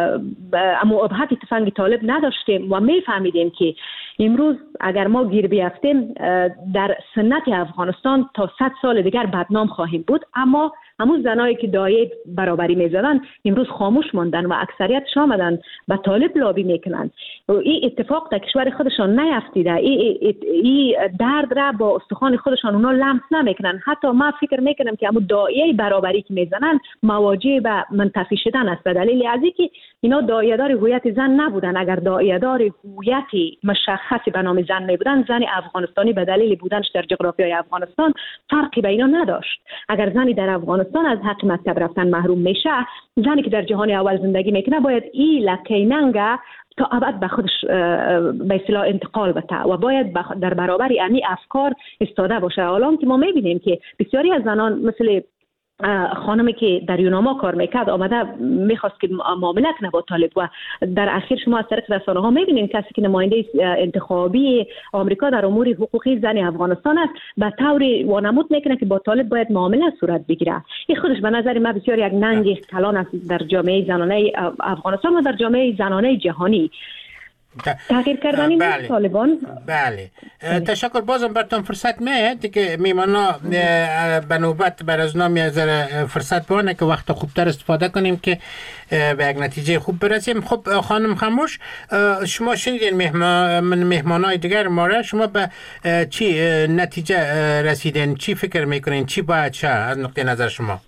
ابهت تفنگ طالب نداشتیم و میفهمیدیم که امروز اگر ما گیر بیفتیم در سنت افغانستان تا 100 سال دیگر بدنام خواهیم بود. اما همون زنایی که دایه برابری میزدن امروز خاموش ماندن و اکثریتش آمدن به طالب لابی میکنن. این اتفاق در کشور خودشان نیفتیده، این درد را با استخوان خودشان اونا لمس نمیکنن. حتی ما فکر میکنم که همون دایه برابری که میزنن مواجه به منتفی شدن است به دلیل از اینکه اینا دایه‌دار هویت زن نبودن. اگر دایه‌دار هویت مشخصی به نام زن میبودن، زن افغانستانی به دلیل بودنش در جغرافیای افغانستان فرقی به اینا نداشت. اگر زنی در افغانستان از حق مکتب رفتن محروم میشه، زنی که در جهان اول زندگی میکنه باید این لکه ننگ تا ابد به خودش به اصطلاح انتقال بده و باید در برابر امی افکار استاده باشه. حالا که ما میبینیم که بسیاری از زنان مثل خانمی که در یوناما کار میکرد آمده میخواست که معامله کنه با طالب و در اخیر شما از طریق رسانه ها میبینید کسی که نماینده انتخابی آمریکا در امور حقوقی زن افغانستان است به طوری وانمود میکنه که با طالب باید معامله صورت بگیره. این خودش به نظر من بسیار یک ننگ کلان است در جامعه زنانه افغانستان و در جامعه زنانه جهانی. تغییر کردن بله. طالبان. بله. تشکر. بازم براتون فرصت میاد که میمانا به نوبت بر از نام یه فرصت بانه که وقت خوبتر استفاده کنیم که به یک نتیجه خوب برسیم. خب خانم خموش، شما شنیدین مهمانای دیگر ما را، شما به چی نتیجه رسیدین؟ چی فکر میکنین؟ چی باید شه از نقطه نظر شما؟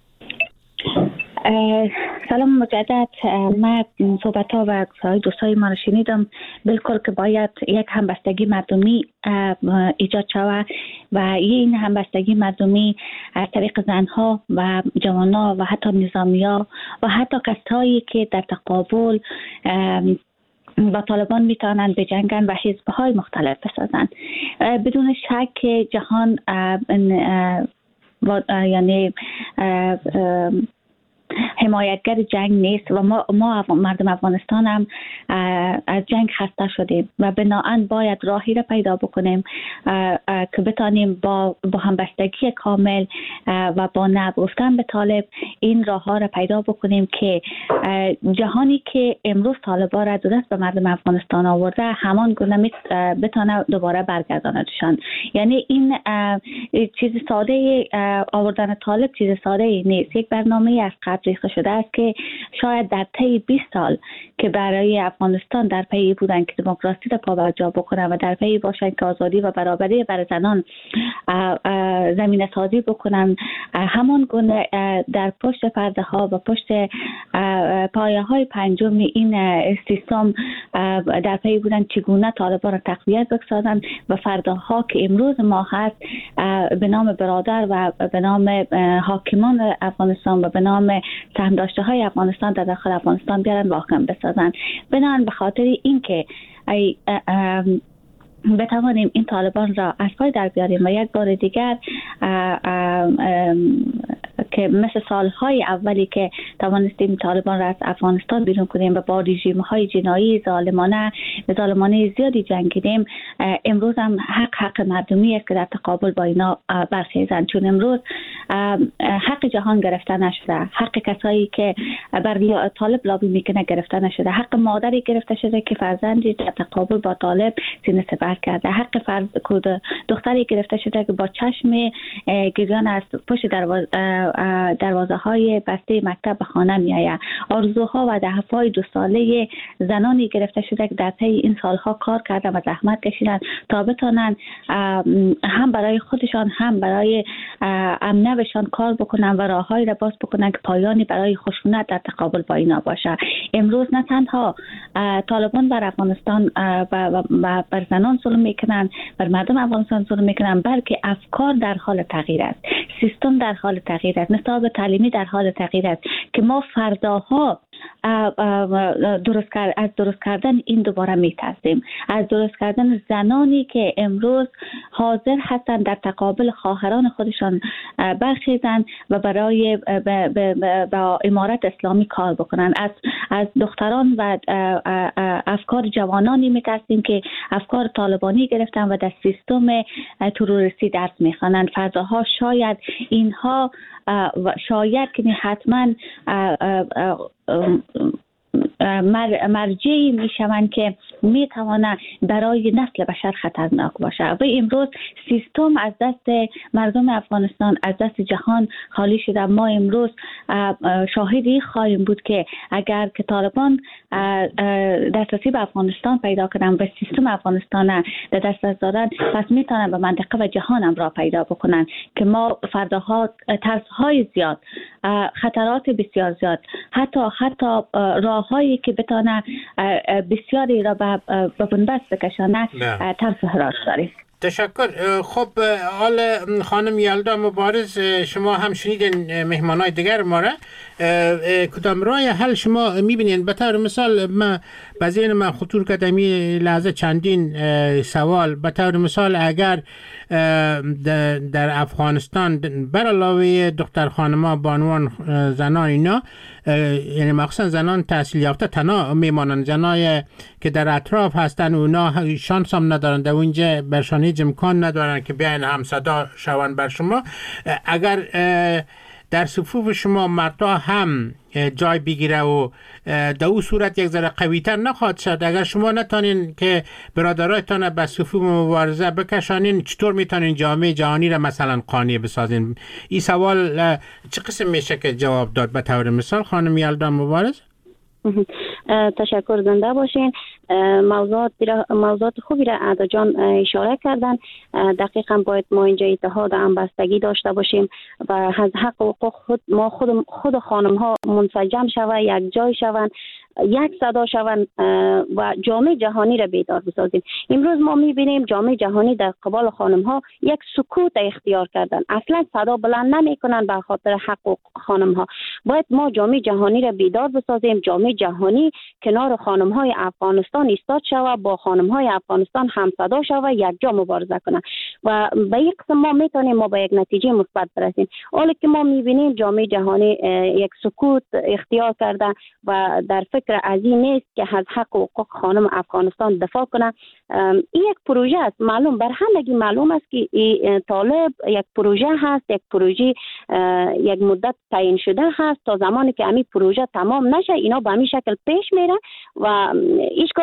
سلام مجدد. من صحبت ها و دوستای ما رو شنیدم. بالکل که باید یک همبستگی مردمی ایجاد شود و این همبستگی مردمی از طریق زنها و جوانها و حتی نظامیا و حتی کسایی که در تقابل با طالبان میتونند بجنگن و حزب‌های مختلف بسازند. بدون شک جهان یعنی حمایتگر جنگ نیست و ما مردم افغانستان هم از جنگ خسته شدیم و بناهن باید راهی را پیدا بکنیم که بتانیم با همبستگی کامل و با نگفتن به طالب این راه ها را پیدا بکنیم که جهانی که امروز طالبا را دست به مردم افغانستان آورده همان گونه بتانه دوباره برگرداندشان. یعنی این چیز ساده آوردن طالب چیز ساده نیست. یک برنامه از انقدر ریخته شده است که شاید در طی 20 سال که برای افغانستان در پی بودن که دموکراسی را پابرجا بکنن و در پی باشن که آزادی و برابری برای زنان زمینه سازی بکنن، همان گونه در پشت پرده ها و پشت پایه های پنجم این سیستم در پی بودن چگونه طالبان را تقویت بسازند و فرداها که امروز ما هست به نام برادر و به نام حاکمان افغانستان و به نام سهم داشته های افغانستان در داخل افغانستان بیارن واقعا بسازن. بنابراین به خاطر اینکه بتوانیم این طالبان را از پای در بیاریم و یک بار دیگر که مثل سالهای اولی که توانستیم طالبان را از افغانستان بیرون کنیم و با رژیم‌های جنایی ظالمانه زیادی جنگیدیم، امروز هم حق مردمی است که در تقابل با اینا برخیزند. چون امروز حق جهان گرفته نشده، حق کسایی که بر طالب لابی میکنه گرفته نشده، حق مادری گرفته شده که فرزندی در تقابل با طالب سینه سپر کرده، حق دختری گرفته شده که با چشم گریان از پشت دروازه های بسته مکتب به خانه می آید. آرزوها و هدفهای 2 ساله زنانی گرفته شده که در طی این سالها کار کردن و زحمت کشیدن تا بتونن هم برای خودشان هم برای امنیتشان کار بکنن و راههایی را باز بکنن که پایانی برای خشونت در تقابل با اینا باشه. امروز نه تنها طالبان بر افغانستان و بر زنان ظلم میکنن، بر مردم افغانستان ظلم میکنن، بلکه افکار در حال تغییر است، سیستم در حال تغییر است، نصاب تعلیمی در حال تغییر است که ما فرداها از درست کردن این دوباره میترسیم، از درست کردن زنانی که امروز حاضر هستند در تقابل خواهران خودشان برخیزند و برای با امارت اسلامی کار بکنند. از دختران و افکار جوانانی میترسیم که افکار طالبانی گرفتن و در سیستم تروریستی درس میخوانند. فرداها شاید اینها شاید که حتما مرجعی میشوند که میتوانند برای نسل بشر خطرناک باشه. و امروز سیستم از دست مردم افغانستان، از دست جهان خالی شده. ما امروز شاهدی خواهیم بود که اگر که طالبان دسترسی به افغانستان پیدا کنن و سیستم افغانستان در دست دارن، پس میتونن به منطقه و جهان هم را پیدا بکنن که ما فرداها ترس‌های زیاد، خطرات بسیار زیاد، حتی راههایی که بتونه بسیاری را به بنبست بکشانه ترس حراس داریم. تشکر. خب حال خانم یلدا مبارز، شما هم شنیدین مهمانای دیگر ما را، کدام راه حل شما میبینین؟ به طور مثال به ذهن من خطور کردمی لحظه چندین سوال. به طور مثال اگر در افغانستان بر علاوه دختر خانما، بانوان، زنان اینا، یعنی مخصوصا زنان تحصیل یافته تنها میمانند، زنای که در اطراف هستن اونا شانس هم ندارن، در اونجا برشان هیچ امکان ندارن که بیاین هم صدا شوند بر شما. اگر در صفوف شما مردا هم جای بگیره و در اون صورت یک ذره قوی‌تر نخواهد شد، اگر شما نتانین که برادرایتان به صفوف مبارزه بکشانین، چطور میتونین جامعه جهانی را مثلا قانع بسازین؟ این سوال چه قسم میشه که جواب داد؟ به طور مثال خانم یلدا مبارز. تشکر، زنده باشین. موضوعات خوبی را عدا جان اشاره کردن. دقیقا باید ما اینجا اتحاد و همبستگی داشته باشیم و از حق و حقوق خود خانم ها منسجم شوند، یک جای شوند، یک صدا شوند و جامعه جهانی را بیدار بسازیم. امروز ما میبینیم جامعه جهانی در قبال خانم ها یک سکوت اختیار کردن، اصلا صدا بلند نمی کنن به خاطر حقوق خانم ها. باید ما جامعه جهانی را بیدار بسازیم، جامعه جهانی کنار خانم های افغانستان ایستاد شود، با خانم های افغانستان هم صدا شود، یک جا مبارزه کنن و به یک قسم ما میتونیم ما به یک نتیجه مثبت برسیم. حالا که ما میبینیم جامعه جهانی یک سکوت اختیار کرده و در فکر از این نیست که از حق و حقوق خانم افغانستان دفاع کنه. این یک پروژه است، معلوم بر همگی معلوم است که طالب یک پروژه هست، یک پروژه یک مدت تعیین شده هست. تا زمانی که همین پروژه تمام نشه اینا به همین شکل پیش میره و هیچگاه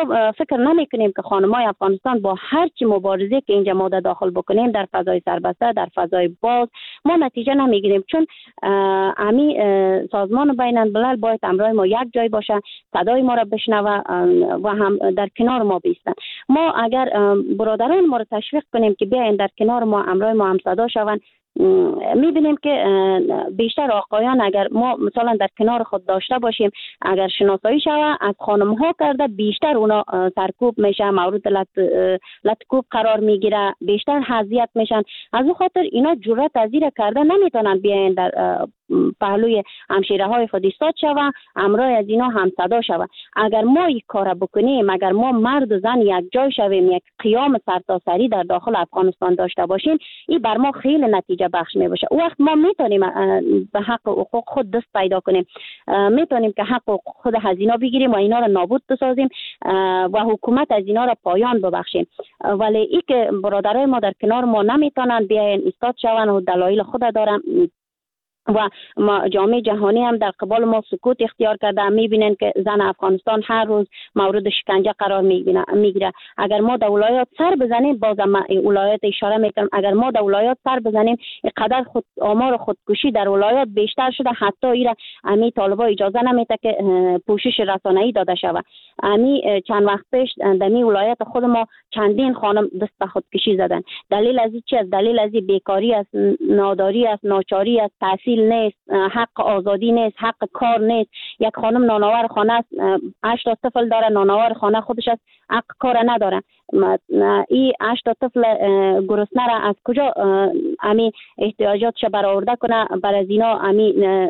ما فکر نمی کنیم که خانم‌های افغانستان با هر چی مبارزه که اینجا ما داخل بکنیم در فضای سربسته، در فضای باز، ما نتیجه نمیگیریم، چون امی سازمان بین الملل باید همراه ما یک جای باشه، صدای ما را بشنوه و هم در کنار ما بیستن. ما اگر برادران ما را تشویق کنیم که بیاین در کنار ما، همراه ما هم صدا شوند، میبینیم که بیشتر آقایان اگر ما مثلا در کنار خود داشته باشیم، اگر شناسایی شود از خانم ها کرده، بیشتر اونا سرکوب میشه، مورد لطکوب قرار میگیره، بیشتر اذیت میشن. از اون خاطر اینا جرأت از این کرده نمیتونن بیاین در پهلوی همشیره های خود ایستاد شوه، همراه از اینا هم صدا شوه. اگر ما این کار بکنیم، اگر ما مرد و زن یک جای شویم، یک قیام سرتاسری در داخل افغانستان داشته باشیم، این بر ما خیلی نتیجه بخش می باشه. وقت ما میتونیم به حق و حقوق خود دست پیدا کنیم، میتونیم که حق و خود از اینا بگیریم و اینا را نابود بسازیم و حکومت از اینا را پایان ببخشیم. ولی ای که برادرای ما در کنار ما نمیتونن بیاین ایستاد شوند و دلایل خود دارن و جامعه جهانی هم در قبال ما سکوت اختیار کرده. میبینن که زن افغانستان هر روز مورد شکنجه قرار میگیره. اگر ما در ولایات سر بزنیم، بازم ولایات اشاره میکنم، اگر ما در ولایات سر بزنیم، اینقدر آمار خودکشی در ولایات بیشتر شده، حتی ایرا امی طالبا اجازه نمیده که پوشش رسانه‌ای داده شود. امی چند وقت پیش در می ولایت خود ما چندین خانم دست به خودکشی زدن. دلیل از چی است؟ دلیل از بیکاری است، ناداری است، ناچاری است، تحصیل نیست، حق آزادی نیست، حق کار نیست. یک خانم نانآور خانه است، 8 طفل داره، نانآور خانه خودش است، حق کار نداره. این 8 طفل گرسنه را از کجا امی احتیاجاتش برآورده کنه؟ برای از اینا امی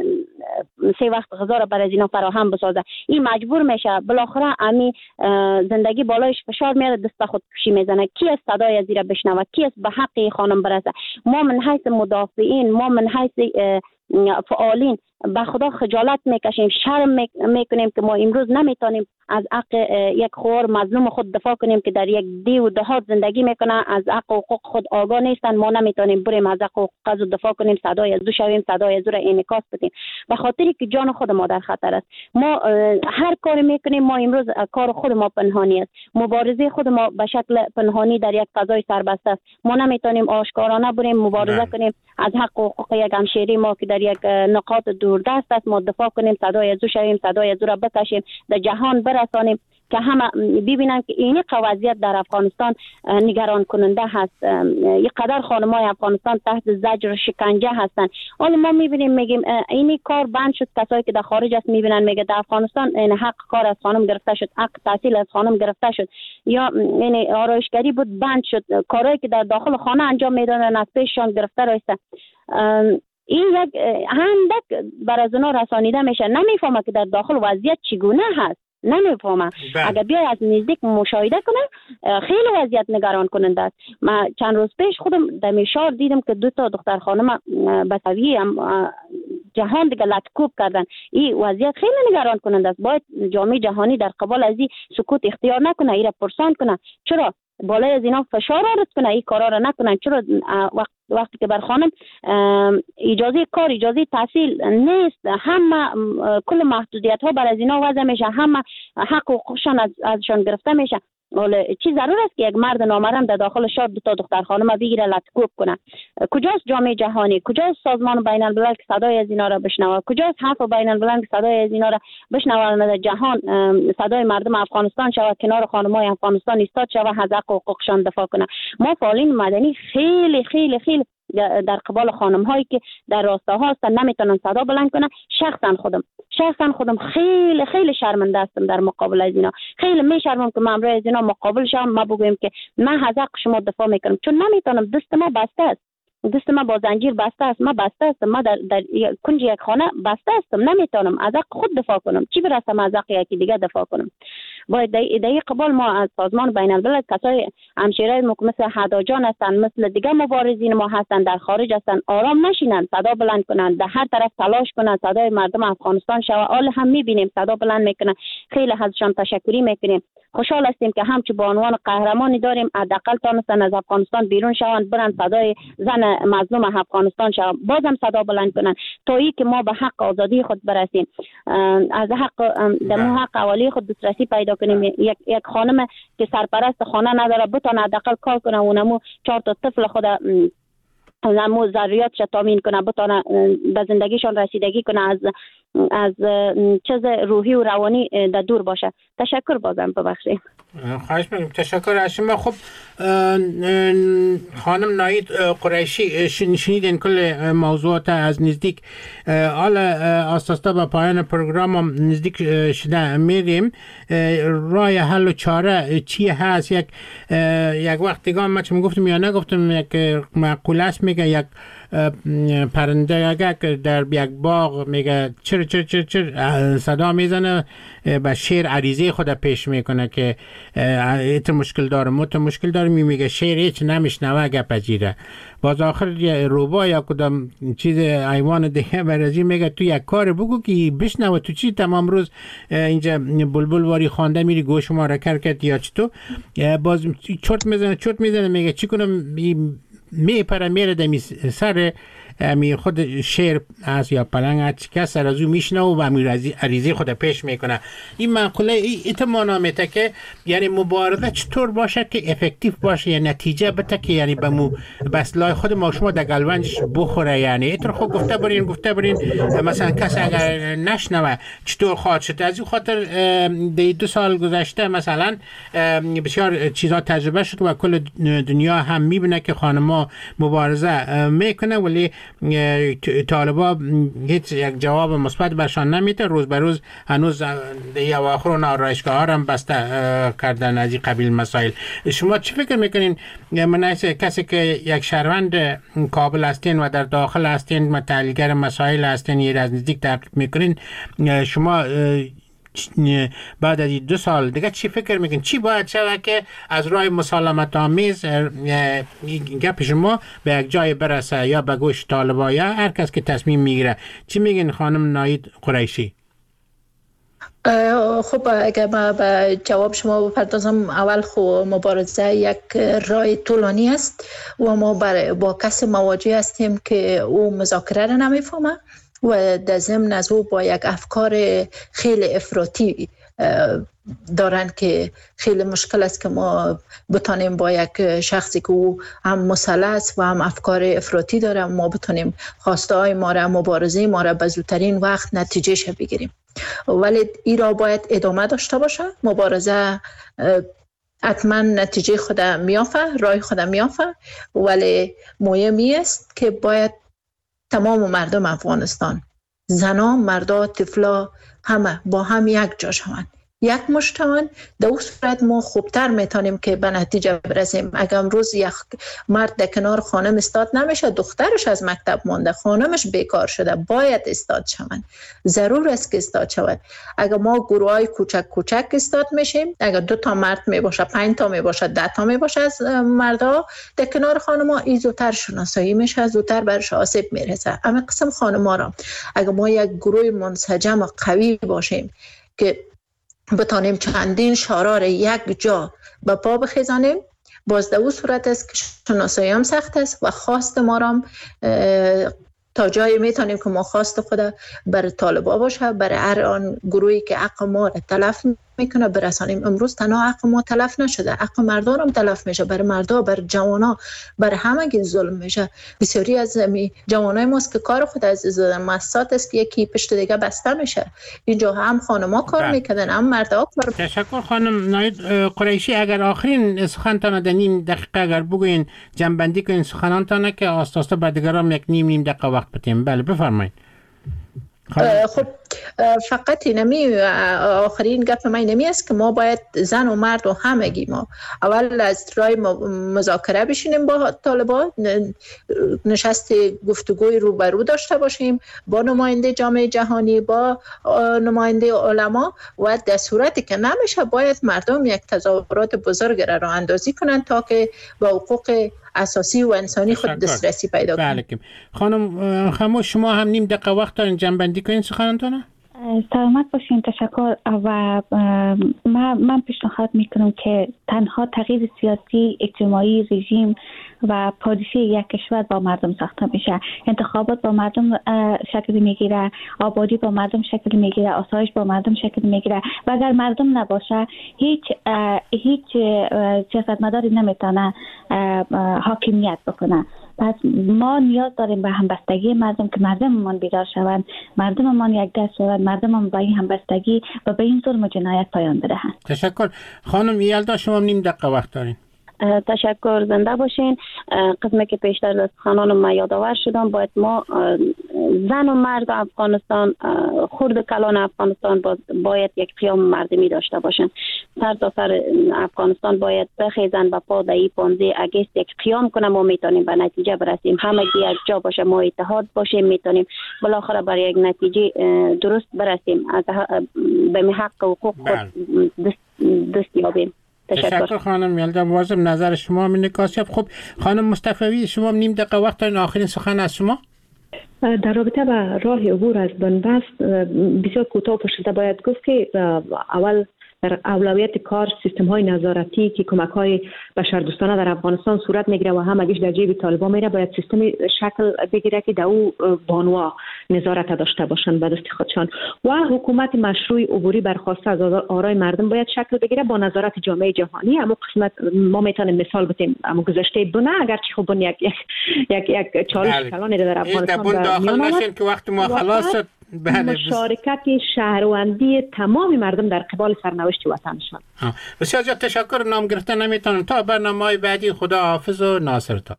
3 وقت غذا را برای از اینا فراهم بسازه. این مجبور میشه بالاخره امی زندگی بالایش فشار میاره، دست به خودکشی میزنه. کی است صدای از این را بشنوه؟ کی است به حق خانم برسه؟ ما من حیث مدافعین، ما من حیث فعالین به خدا خجالت میکشیم، شرم میکنیم که ما امروز نمیتونیم از حق یک خوار مظلوم خود دفاع کنیم که در یک دیو دهات زندگی میکنه، از حق و حقوق خود آگاه نیستن. ما نمیتونیم بریم از حق و حقوق دفاع کنیم، صدای از دو شویم، صدای از دو را انعکاس بدیم، به خاطری که جان خود ما در خطر است. ما هر کاری میکنیم، ما امروز کار خود ما پنهانی است، مبارزه خود ما به شکل پنهانی در یک فضای سربسته است. ما نمیتونیم آشکارانه بریم مبارزه کنیم از حق و حقوق یک همشهری ما که در یک نقاط دوردست است، ما دفاع کنیم، صدای از دو شویم، صدای از دو را بکشیم، در جهان برسانیم که همه ببینن که این وضعیت در افغانستان نگران کننده هست. یک قدر خانم‌های افغانستان تحت زجر شکنجه هستند. حالا ما میبینیم میگیم این کار بند شد، کسایی که در خارج است میبینن میگه در افغانستان این حق کار از خانم گرفته شد، حق تحصیل از خانم گرفته شد، یا این آرایشگری بود بند شد، کارهایی که در داخل خانه انجام میدادن از پیششان گرفته رایسته. این یک هندک بر از اونا رسانیده میشه، نمیفهمه که در داخل وضعیت چگونه هست، نمیفهمم. اگر بیای از نزدیک مشاهده کنه خیلی وضعیت نگران کننده است. من چند روز پیش خودم در میشار دیدم که 2 دختر خانم بسوی جهان دیگه لطکوب کردن. این وضعیت خیلی نگران کننده است. باید جامعه جهانی در قبال از این سکوت اختیار نکنه، این را پرسان کنه. چرا بالای از اینا فشار وارد کنه این کارا را نکنن؟ چرا وقتی که بر خانم اجازه کار، اجازه تحصیل نیست، همه کل محدودیت ها بر از اینا وضع میشه، همه حق و حقوقشان ازشان گرفته میشه. چی ضرور است که یک مرد نامحرم در داخل شهر 2 دختر خانم بگیره لطکوب کنه؟ کجاست جامعه جهانی؟ کجاست سازمان بین الملل که صدای از اینا را بشنوه؟ کجاست حرف بین الملل که صدای از اینا را بشنوه؟ در جهان صدای مردم افغانستان شود، کنار خانم‌های افغانستان ایستاد شود، از حق و حقوقشان دفاع کنه. ما فعالین مدنی خیلی خیلی خیلی در قبال خانم هایی که در راستاها هستن نمیتونن صدا بلند کنن. شخصا خودم خیلی خیلی شرمنده هستم در مقابل از اینا. خیلی میشرمم که من امروز از اینا مقابل شم، ما بگویم که من از حق شما دفاع میکنم، چون نمیتونم. دست ما بسته است، دست ما با زنجیر بسته است، ما بسته است، ما در کنج یک خانه بسته استم، نمیتونم از حق خود دفاع کنم، چی برسم از حق یکی دیگه دفاع کنم. باید در قبال ما از سازمان بین الملل کسای همشیرای ما مثل هدا جان هستن، مثل دیگه مبارزین ما هستن در خارج هستن، آرام نشینن، صدا بلند کنن، در هر طرف تلاش کنن صدای مردم افغانستان شوه. حال هم میبینیم صدا بلند میکنن، خیلی ازشان تشکری میکنیم. خوشحال هستیم که همچه با عنوان قهرمانی داریم، حداقل تونستن از افغانستان بیرون شوند، برن صدای زن مظلوم افغانستان شوند، بازم صدا بلند کنن تا که ما به حق آزادی خود برسیم، از حق دمو حق اولی خود دسترسی پیدا پیدا کنیم یک خانم که سرپرست خانه نداره بتونه حداقل کار کنه، اونمو 4 تا طفل خود اونمو ضروریاتش تامین کنه، بتونه به زندگیشان رسیدگی کنه، از چیز روحی و روانی در دور باشه. تشکر بازم ببخشید. خواهش می‌کنم. تشکر از شما. خب خانم ناید قریشی، شنیدین کل موضوعات از نزدیک. حالا اساسا به پایان پروگرام هم نزدیک شده میریم. راه حل و چاره چی هست؟ یک وقت دیگه من چه گفتم یا نگفتم، یک مقوله است میگه یک پرنده اگر در یک باغ میگه چر چر چر چر صدا میزنه، به شیر عریضه خود پیش میکنه که ایت مشکل داره مت مشکل داره، میگه شیر هیچ نمیشنوه گپ جیره. باز آخر روبا یا کدام چیز حیوان دیگه برازی میگه تو یک کار بگو که بشنوه، تو چی تمام روز اینجا بلبل واری خوانده میری گوش ما را کرد یا چطور باز چرت میزنه میگه چی کنم میپره میره دمی سر می خود شیر از یا پلنگ از که سر از او میشنه و به عریضه خود پیش میکنه. این مقوله ایتمانا میته که یعنی مبارزه چطور باشه که افکتیو باشه یا نتیجه بده که یعنی به اصلاح خود ما شما در گلونجش بخوره. یعنی ایتر خود گفته برین مثلا کسی اگر نشنوه چطور خواهد شد. از این خاطر 2 سال گذشته مثلا بسیار چیزا تجربه شد و کل دنیا هم میبینه که خانما مبارزه میکنه ولی طالبا هیچ یک جواب مثبت برشان نمیده. روز به روز هنوز دیگه اواخر آرایشگاه ها هم بسته کردن از این قبیل مسائل. شما چی فکر میکنین؟ من کسی که یک شهروند کابل هستین و در داخل هستین و تحلیلگر مسائل هستین یه از نزدیک تحقیق میکنین، شما بعد از 2 سال دیگه چی فکر میکنین؟ چی باید شود که از راه مسالمت آمیز گپ شما به یک جای برسه یا به گوش طالبا یا هر کس که تصمیم میگیره؟ چی میگین خانم ناید قریشی؟ خب اگر ما به جواب شما بپردازم، اول خب مبارزه یک راه طولانی است و ما با کسی مواجه هستیم که او مذاکره را نمیفهمه و در ضمن از او با یک افکار خیلی افراطی دارن که خیلی مشکل است که ما بتانیم با یک شخصی که او هم مسلح است و هم افکار افراطی داره ما بتانیم خواسته های ما را، مبارزه ما را به زودترین وقت نتیجهش بگیریم. ولی این را باید ادامه داشته باشه. مبارزه حتما نتیجه خود میافه، راه خود میافه، ولی مهمی است که باید تمام مردم افغانستان، زنان، مردا، طفلا، همه با هم یک جا شوند، یک مشتون. در اون صورت ما خوبتر میتونیم که به نتیجه برسیم. اگر امروز یک مرد در کنار خانم استاد نمیشه، دخترش از مکتب مونده، خانمش بیکار شده، باید استاد شوند. ضرور است که استاد شود. اگر ما گروه های کوچک کوچک استاد میشیم، اگر 2 تا مرد میباشه، 5 تا میباشه، 10 تا میباشه از مردا در کنار خانما، این زودتر شناسایی میشه، زودتر برش آسیب میرسه. اما قسم خانما را اگر ما یک گروه منسجم و قوی باشیم که بتانیم چندین شورا را یک جا به پا بخیزانیم، باز در اون صورت است که شناسایی هم سخت است و خواست ما را تا جایی میتونیم که ما خواست خود بر طالبا باشه، برای هر آن گروهی که حق ما را تلف میکنه برسانیم. امروز تنها حق ما تلف نشده، حق مردان هم تلف میشه، برای مردا، برای جوانا، برای همه ظلم میشه. بسیاری از جوانای ماست که کار خود از زدن مؤسسات است که یکی پشت دیگه بسته میشه. اینجا هم خانما کار میکنن، هم مردا کار. تشکر خانم ناید قریشی. اگر آخرین سخنتان در نیم دقیقه اگر بگوین جنبندی کنین سخنانتان که آستاستا بعد دیگرام یک نیم دقیقه وقت بتیم. بله بفرمایید. خب فقط اینمی آخرین گپ من اینمی است که ما باید زن و مرد و همگی ما اول از راه مذاکره بشینیم با طالبان، نشست گفتگوی روبرو داشته باشیم با نماینده جامعه جهانی، با نماینده علما، و در صورتی که نمیشه باید مردم یک تظاهرات بزرگ را راه اندازی کنند تا که با حقوق اساسی و انسانی خود دسترسی پیدا کنند. بله. خانم خموش، شما هم نیم دقیقه وقت دارین جنبندی کنین سخنتون؟ سلامت باشین. تشکر. و من پیشنهاد میکنم که تنها تغییر سیاسی، اجتماعی، رژیم و پالیسی یک کشور با مردم ساخته میشه. انتخابات با مردم شکل میگیره، آبادی با مردم شکل میگیره، آسایش با مردم شکل میگیره و اگر مردم نباشه هیچ سیاستمداری نمیتونه حاکمیت بکنه. پس ما نیاز داریم به همبستگی مردم که مردممان بیدار شوند، مردممان یک دست شوند، مردممان با این همبستگی و به این ظلم و جنایت پایان بدهند. تشکر. خانم یلدا شما نیم دقیقه وقت دارین. تشکر، زنده باشین. قسمی که پیشتر از خانانم ما یادآور شدم، باید ما زن و مرد افغانستان، خرد کلان افغانستان باید یک قیام مردمی داشته باشن. سر تا سر افغانستان باید بخیزن و پا دهی 15 اگست یک قیام کنه. ما میتونیم به نتیجه برسیم، همگی یک جا باشه، ما اتحاد باشیم، میتونیم بالاخره برای یک نتیجه درست برسیم، از به حق و حقوق خود دست یابیم. تشکر خانم یلدا. واجب نظر شما من نکاسیاب. خب خانم مصطفی شما نیم دقیقه وقت دارین، آخرین سخن از شما. در رابطه با راه عبور از بنبست بسیار کوتاه پشت باید گفت که اول در اولویت کار سیستم های نظارتی که کمک های بشردوستانه در افغانستان صورت میگیره و همگیش در جیب طالبان میره، باید سیستمی شکل بگیره که در او بانوا نظارت داشته باشند به دست خودشان و حکومت مشروع عبوری برخواسته از آرای مردم باید شکل بگیره با نظارت جامعه جهانی. اما قسمت ما میتونیم مثال بزنیم، اما گذشته بونه اگر چه خب یک چالش کلانی در افغانستان داخل نشین که وقت ما خلاص شد. مشارکت شهروندی تمام مردم در قبال سرنوشت وطنشان. بسیار زیاد تشکر. نام گرفتن نمیتونم. تا برنامه بعدی، خدا حافظ و ناصر تا.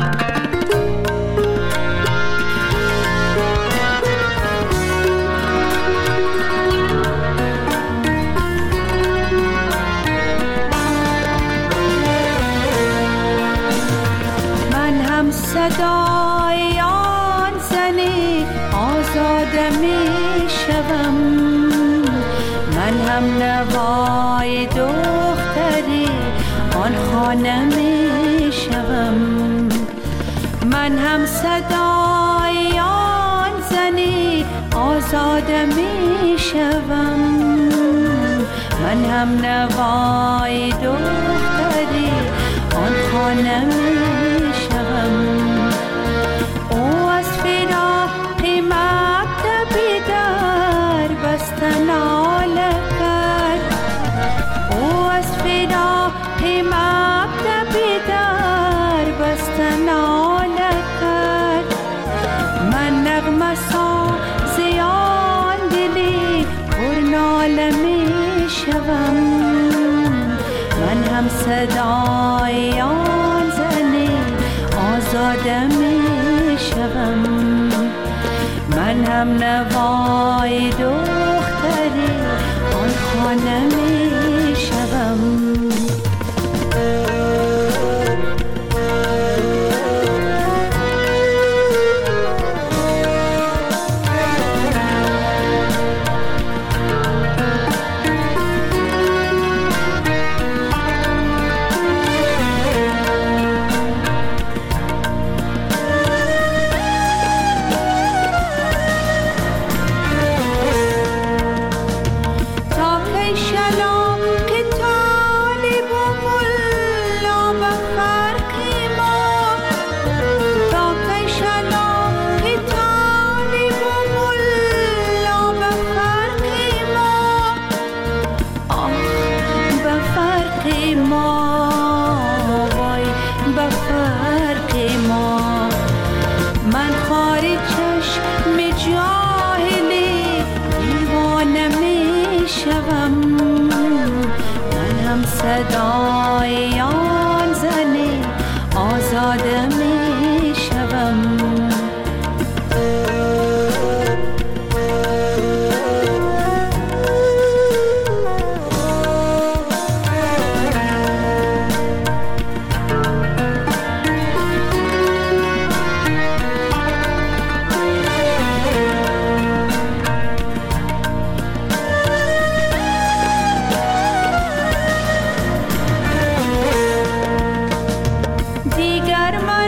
من هم صدای آن زنی آزاده می شوم، من هم نوای دختری آن خانه می شوم، من هم صدای آن زنی آزاده می شوم، من هم نوای دختری آن خانه می شوم. او از فراق مکتبی در بستن ناله کرد، او از فراق مکتبی در بستن ناله کرد، من نغمه سازی آن دلی پر ناله می شوم، من هم صدای آن زنی آزاده می شوم، من هم نوای دختری آن خانه می شوم. صدای آن زنی آزاده می شوم. دیگر من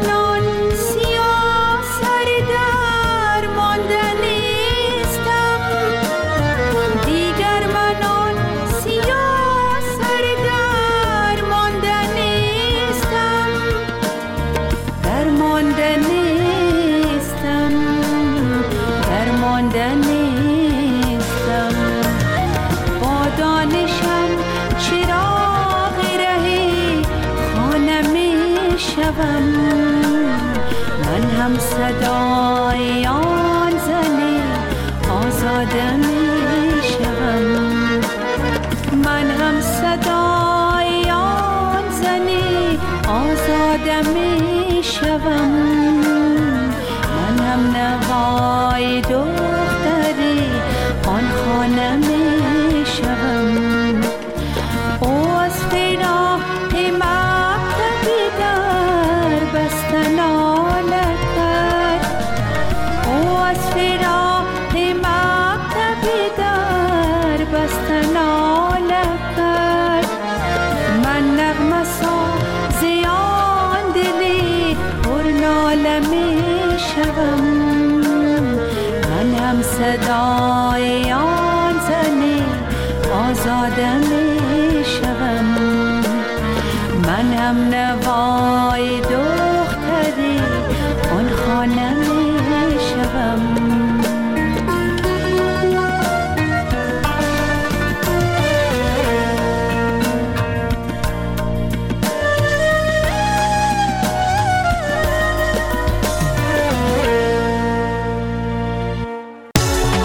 من هم صدای آن زن آزاده می شوم. من هم صدای آن زن آزاده می شوم. من هم نوای دختری آن خانه می شوم. او از فراق مکتبی در بستن آله کرد. او از فراق مکتبی در بستن آله کرد. من نغمه سازی آن دلی پر ناله می شوم. من هم صدای آن زنی آزاده می شوم. من هم نوای دختری آن خانه می شوم.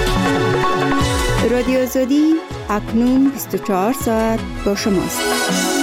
رادیو آزادی اکنون 24 ساعت با شماست.